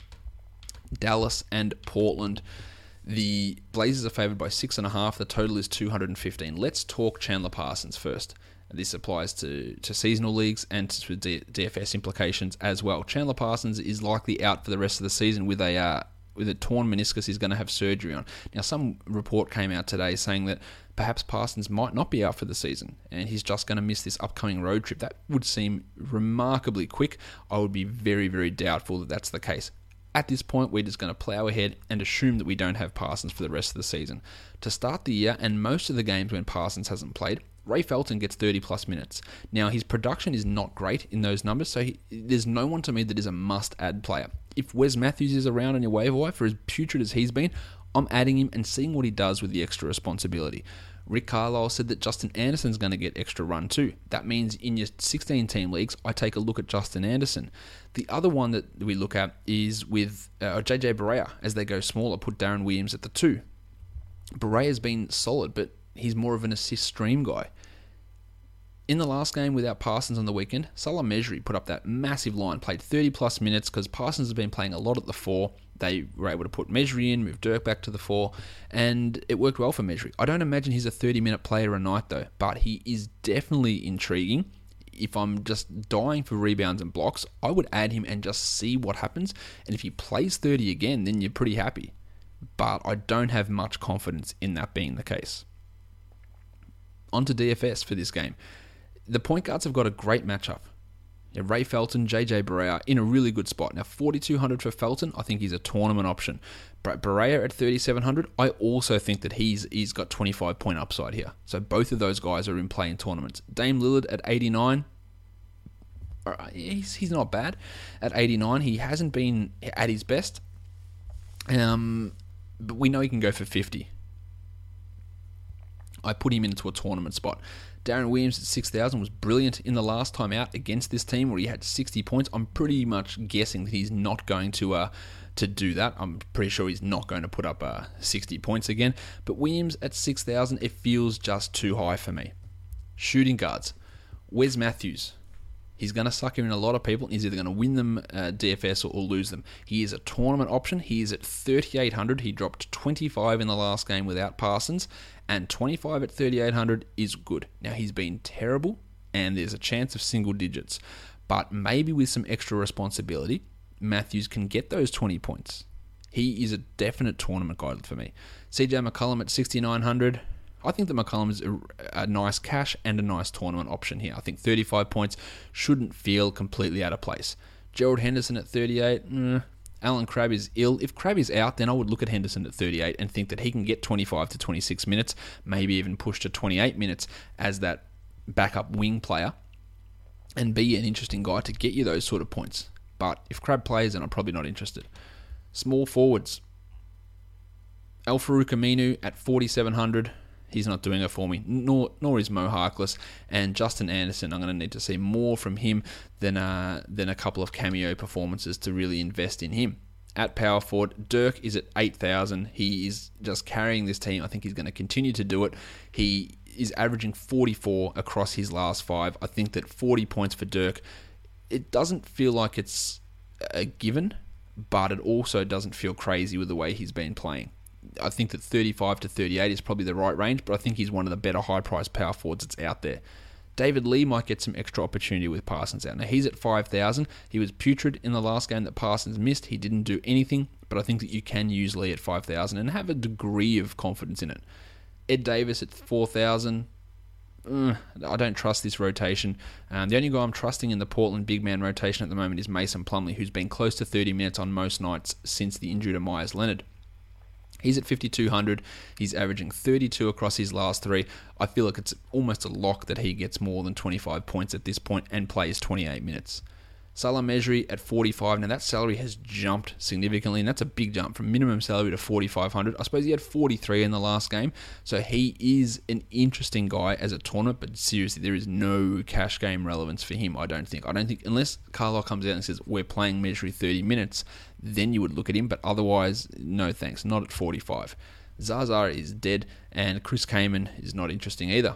Dallas and Portland. The Blazers are favoured by 6.5. The total is 215. Let's talk Chandler Parsons first. This applies to seasonal leagues and to DFS implications as well. Chandler Parsons is likely out for the rest of the season with a torn meniscus he's going to have surgery on. Now, some report came out today saying that perhaps Parsons might not be out for the season and he's just going to miss this upcoming road trip. That would seem remarkably quick. I would be very, very doubtful that that's the case. At this point, we're just going to plough ahead and assume that we don't have Parsons for the rest of the season. To start the year, and most of the games when Parsons hasn't played, Ray Felton gets 30 plus minutes. Now, his production is not great in those numbers, so there's no one to me that is a must-add player. If Wes Matthews is around on your waiver wire, for as putrid as he's been, I'm adding him and seeing what he does with the extra responsibility. Rick Carlisle said that Justin Anderson's going to get extra run too. That means in your 16-team leagues, I take a look at Justin Anderson. The other one that we look at is with JJ Barea. As they go smaller, put Darren Williams at the 2. Barea's been solid, but he's more of an assist stream guy. In the last game without Parsons on the weekend, Salah Mejri put up that massive line, played 30 plus minutes because Parsons has been playing a lot at the 4. They were able to put Mejri in, move Dirk back to the 4, and it worked well for Mejri. I don't imagine he's a 30-minute player a night though, but he is definitely intriguing. If I'm just dying for rebounds and blocks, I would add him and just see what happens. And if he plays 30 again, then you're pretty happy. But I don't have much confidence in that being the case. On to DFS for this game. The point guards have got a great matchup. Ray Felton, JJ Barea in a really good spot. Now, 4,200 for Felton, I think he's a tournament option. But Barea at 3,700, I also think that he's got 25-point upside here. So both of those guys are in play in tournaments. Dame Lillard at 89, he's not bad. At 89, he hasn't been at his best, but we know he can go for 50. I put him into a tournament spot. Darren Williams at 6,000 was brilliant in the last time out against this team where he had 60 points. I'm pretty much guessing that he's not going to do that. I'm pretty sure he's not going to put up 60 points again. But Williams at 6,000, it feels just too high for me. Shooting guards. Wes Matthews. He's going to sucker in a lot of people. He's either going to win them DFS or lose them. He is a tournament option. He is at 3,800. He dropped 25 in the last game without Parsons, and 25 at 3,800 is good. Now, he's been terrible, and there's a chance of single digits. But maybe with some extra responsibility, Matthews can get those 20 points. He is a definite tournament guy for me. CJ McCollum at 6,900. I think that McCollum is a nice cash and a nice tournament option here. I think 35 points shouldn't feel completely out of place. Gerald Henderson at 38. Alan Crabb is ill. If Crabb is out, then I would look at Henderson at 38 and think that he can get 25 to 26 minutes, maybe even push to 28 minutes as that backup wing player and be an interesting guy to get you those sort of points. But if Crabb plays, then I'm probably not interested. Small forwards. Al-Farouq Aminu at 4,700. He's not doing it for me, nor is Mo Harkless. And Justin Anderson, I'm going to need to see more from him than a couple of cameo performances to really invest in him. At power forward, Dirk is at 8,000. He is just carrying this team. I think he's going to continue to do it. He is averaging 44 across his last 5. I think that 40 points for Dirk, it doesn't feel like it's a given, but it also doesn't feel crazy with the way he's been playing. I think that 35 to 38 is probably the right range, but I think he's one of the better high-priced power forwards that's out there. David Lee might get some extra opportunity with Parsons out. Now, he's at 5,000. He was putrid in the last game that Parsons missed. He didn't do anything, but I think that you can use Lee at 5,000 and have a degree of confidence in it. Ed Davis at 4,000. I don't trust this rotation. The only guy I'm trusting in the Portland big man rotation at the moment is Mason Plumlee, who's been close to 30 minutes on most nights since the injury to Myers Leonard. He's at 5,200. He's averaging 32 across his last 3. I feel like it's almost a lock that he gets more than 25 points at this point and plays 28 minutes. Salah Mejri at 45. Now that salary has jumped significantly, and that's a big jump from minimum salary to 4,500. I suppose he had 43 in the last game, so he is an interesting guy as a tournament, but seriously, there is no cash game relevance for him, I don't think. Unless Carlisle comes out and says, we're playing Mejri 30 minutes, then you would look at him, but otherwise, no thanks, not at 45. Zaza is dead, and Chris Kaman is not interesting either.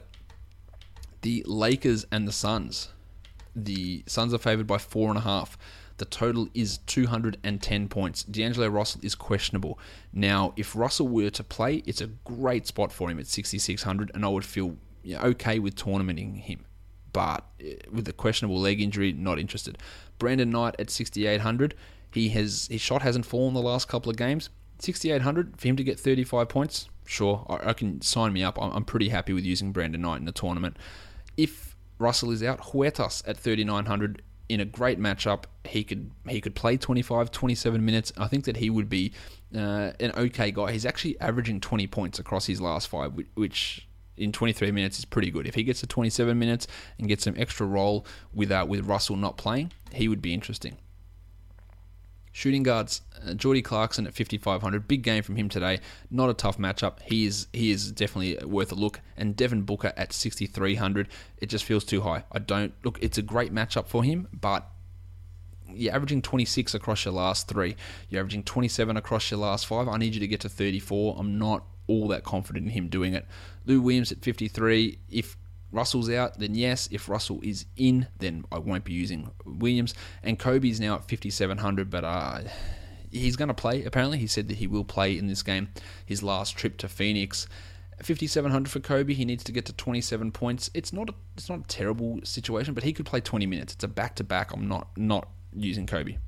The Lakers and the Suns. The Suns are favoured by 4.5. The total is 210 points. D'Angelo Russell is questionable. Now, if Russell were to play, it's a great spot for him at 6,600, and I would feel okay with tournamenting him. But with the questionable leg injury, not interested. Brandon Knight at 6,800. His shot hasn't fallen the last couple of games. 6,800 for him to get 35 points. Sure, I can sign me up. I'm pretty happy with using Brandon Knight in the tournament. If Russell is out, Huertas at 3,900 in a great matchup. He could play 25, 27 minutes. I think that he would be an okay guy. He's actually averaging 20 points across his last 5, which in 23 minutes is pretty good. If he gets to 27 minutes and gets some extra role with Russell not playing, he would be interesting. Shooting guards, Geordie Clarkson at 5,500. Big game from him today. Not a tough matchup. He is definitely worth a look. And Devin Booker at 6,300. It just feels too high. Look, it's a great matchup for him, but you're averaging 26 across your last 3. You're averaging 27 across your last 5. I need you to get to 34. I'm not all that confident in him doing it. Lou Williams at 53. If Russell's out, then yes. If Russell is in, then I won't be using Williams. And Kobe's now at 5,700, but he's going to play, apparently. He said that he will play in this game, his last trip to Phoenix. 5,700 for Kobe. He needs to get to 27 points. It's not a terrible situation, but he could play 20 minutes. It's a back-to-back. I'm not using Kobe.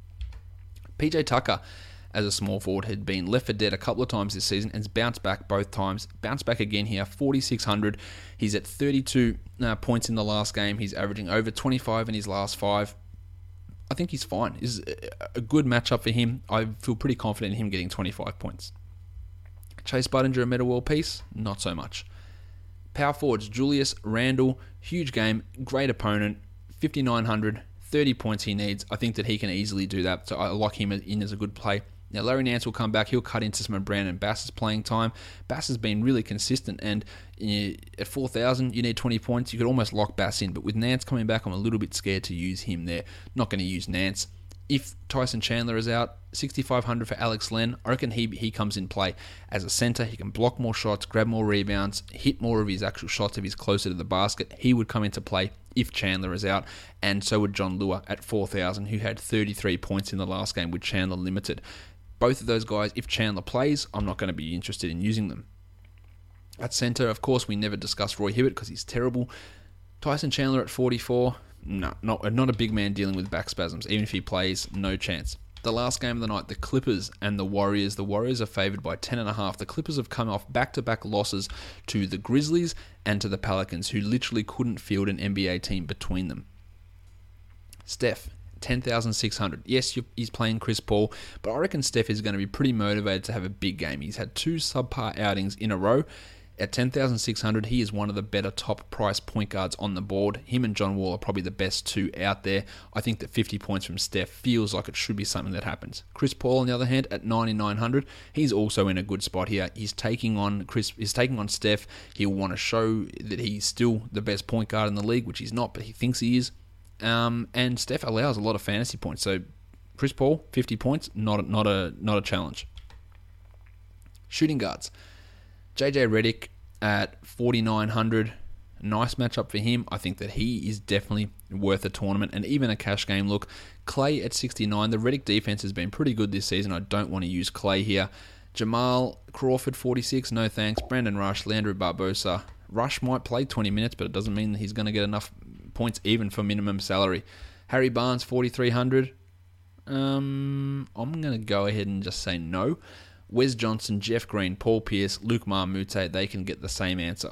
PJ Tucker, as a small forward, had been left for dead a couple of times this season and has bounced back both times. Bounced back again here, 4,600. He's at 32 points in the last game. He's averaging over 25 in his last 5. I think he's fine. It's a good matchup for him. I feel pretty confident in him getting 25 points. Chase Budinger, a Meta World Peace? Not so much. Power forwards, Julius Randle, huge game, great opponent, 5,900, 30 points he needs. I think that he can easily do that, so I lock him in as a good play. Now, Larry Nance will come back. He'll cut into some of Brandon Bass's playing time. Bass has been really consistent, and at 4,000, you need 20 points. You could almost lock Bass in, but with Nance coming back, I'm a little bit scared to use him there. Not going to use Nance. If Tyson Chandler is out, 6,500 for Alex Len. I reckon he comes in play as a center. He can block more shots, grab more rebounds, hit more of his actual shots if he's closer to the basket. He would come into play if Chandler is out, and so would John Lua at 4,000, who had 33 points in the last game with Chandler limited. Both of those guys, if Chandler plays, I'm not going to be interested in using them. At center, of course, we never discuss Roy Hibbert because he's terrible. Tyson Chandler at 44, no, not a big man dealing with back spasms. Even if he plays, no chance. The last game of the night, the Clippers and the Warriors. The Warriors are favored by 10.5. The Clippers have come off back-to-back losses to the Grizzlies and to the Pelicans, who literally couldn't field an NBA team between them. Steph, 10,600. Yes, he's playing Chris Paul, but I reckon Steph is going to be pretty motivated to have a big game. He's had 2 subpar outings in a row. At 10,600, he is one of the better top price point guards on the board. Him and John Wall are probably the best 2 out there. I think that 50 points from Steph feels like it should be something that happens. Chris Paul, on the other hand, at 9,900, he's also in a good spot here. He's taking on Steph. He'll want to show that he's still the best point guard in the league, which he's not, but he thinks he is. And Steph allows a lot of fantasy points. So Chris Paul, 50 points, not a challenge. Shooting guards. JJ Redick at 4,900. Nice matchup for him. I think that he is definitely worth a tournament and even a cash game look. Clay at 69. The Redick defense has been pretty good this season. I don't want to use Clay here. Jamal Crawford, 46. No thanks. Brandon Rush, Leandro Barbosa. Rush might play 20 minutes, but it doesn't mean that he's going to get enough points even for minimum salary. Harry Barnes, 4,300. I'm going to go ahead and just say no. Wes Johnson, Jeff Green, Paul Pierce, Luke Marmute, they can get the same answer.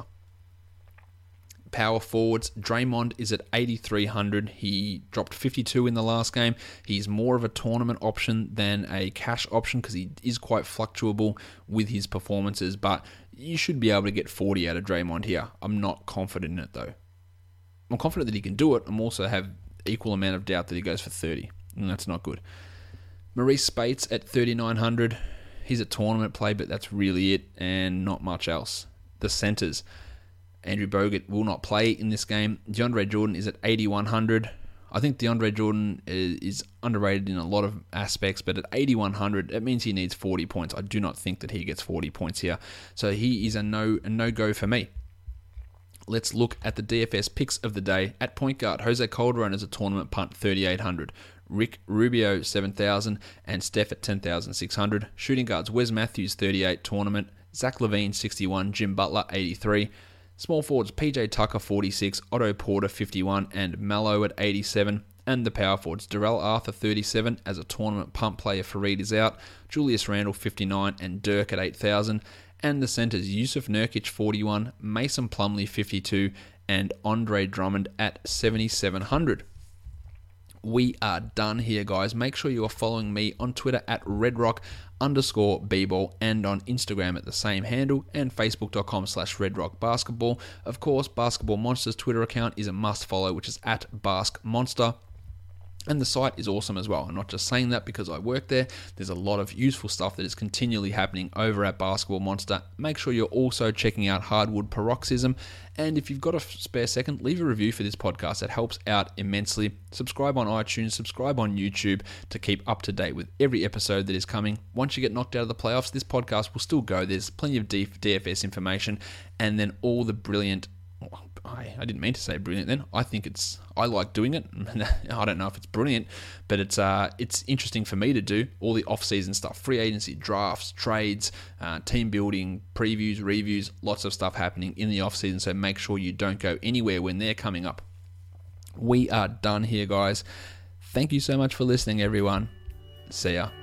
Power forwards, Draymond is at 8,300. He dropped 52 in the last game. He's more of a tournament option than a cash option because he is quite fluctuable with his performances, but you should be able to get 40 out of Draymond here. I'm not confident in it though. I'm confident that he can do it. I'm also have equal amount of doubt that he goes for 30, and that's not good. Maurice Spates at 3,900. He's a tournament play, but that's really it, and not much else. The centers. Andrew Bogut will not play in this game. DeAndre Jordan is at 8,100. I think DeAndre Jordan is underrated in a lot of aspects, but at 8,100, it means he needs 40 points. I do not think that he gets 40 points here. So he is a no-go for me. Let's look at the DFS picks of the day. At point guard, Jose Calderon is a tournament punt, 3,800. Rick Rubio, 7,000, and Steph at 10,600. Shooting guards, Wes Matthews, 38, tournament. Zach LaVine, 61. Jim Butler, 83. Small forwards, PJ Tucker, 46. Otto Porter, 51. And Mallow at 87. And the power forwards, Darrell Arthur, 37. As a tournament pump player, Fareed is out. Julius Randle, 59. And Dirk at 8,000. And the centers, Yusuf Nurkic, 41. Mason Plumlee, 52. And Andre Drummond at 7,700. We are done here, guys. Make sure you are following me on Twitter at redrock_bball and on Instagram at the same handle and facebook.com/redrockbasketball. Of course, Basketball Monster's Twitter account is a must follow, which is at baskmonster. And the site is awesome as well. I'm not just saying that because I work there. There's a lot of useful stuff that is continually happening over at Basketball Monster. Make sure you're also checking out Hardwood Paroxysm. And if you've got a spare second, leave a review for this podcast. It helps out immensely. Subscribe on iTunes, subscribe on YouTube to keep up to date with every episode that is coming. Once you get knocked out of the playoffs, this podcast will still go. There's plenty of DFS information and then all the brilliant... I didn't mean to say brilliant then. I like doing it. I don't know if it's brilliant, but it's interesting for me to do all the off-season stuff, free agency, drafts, trades, team building, previews, reviews, lots of stuff happening in the off-season, so make sure you don't go anywhere when they're coming up. We are done here, guys. Thank you so much for listening, everyone. See ya.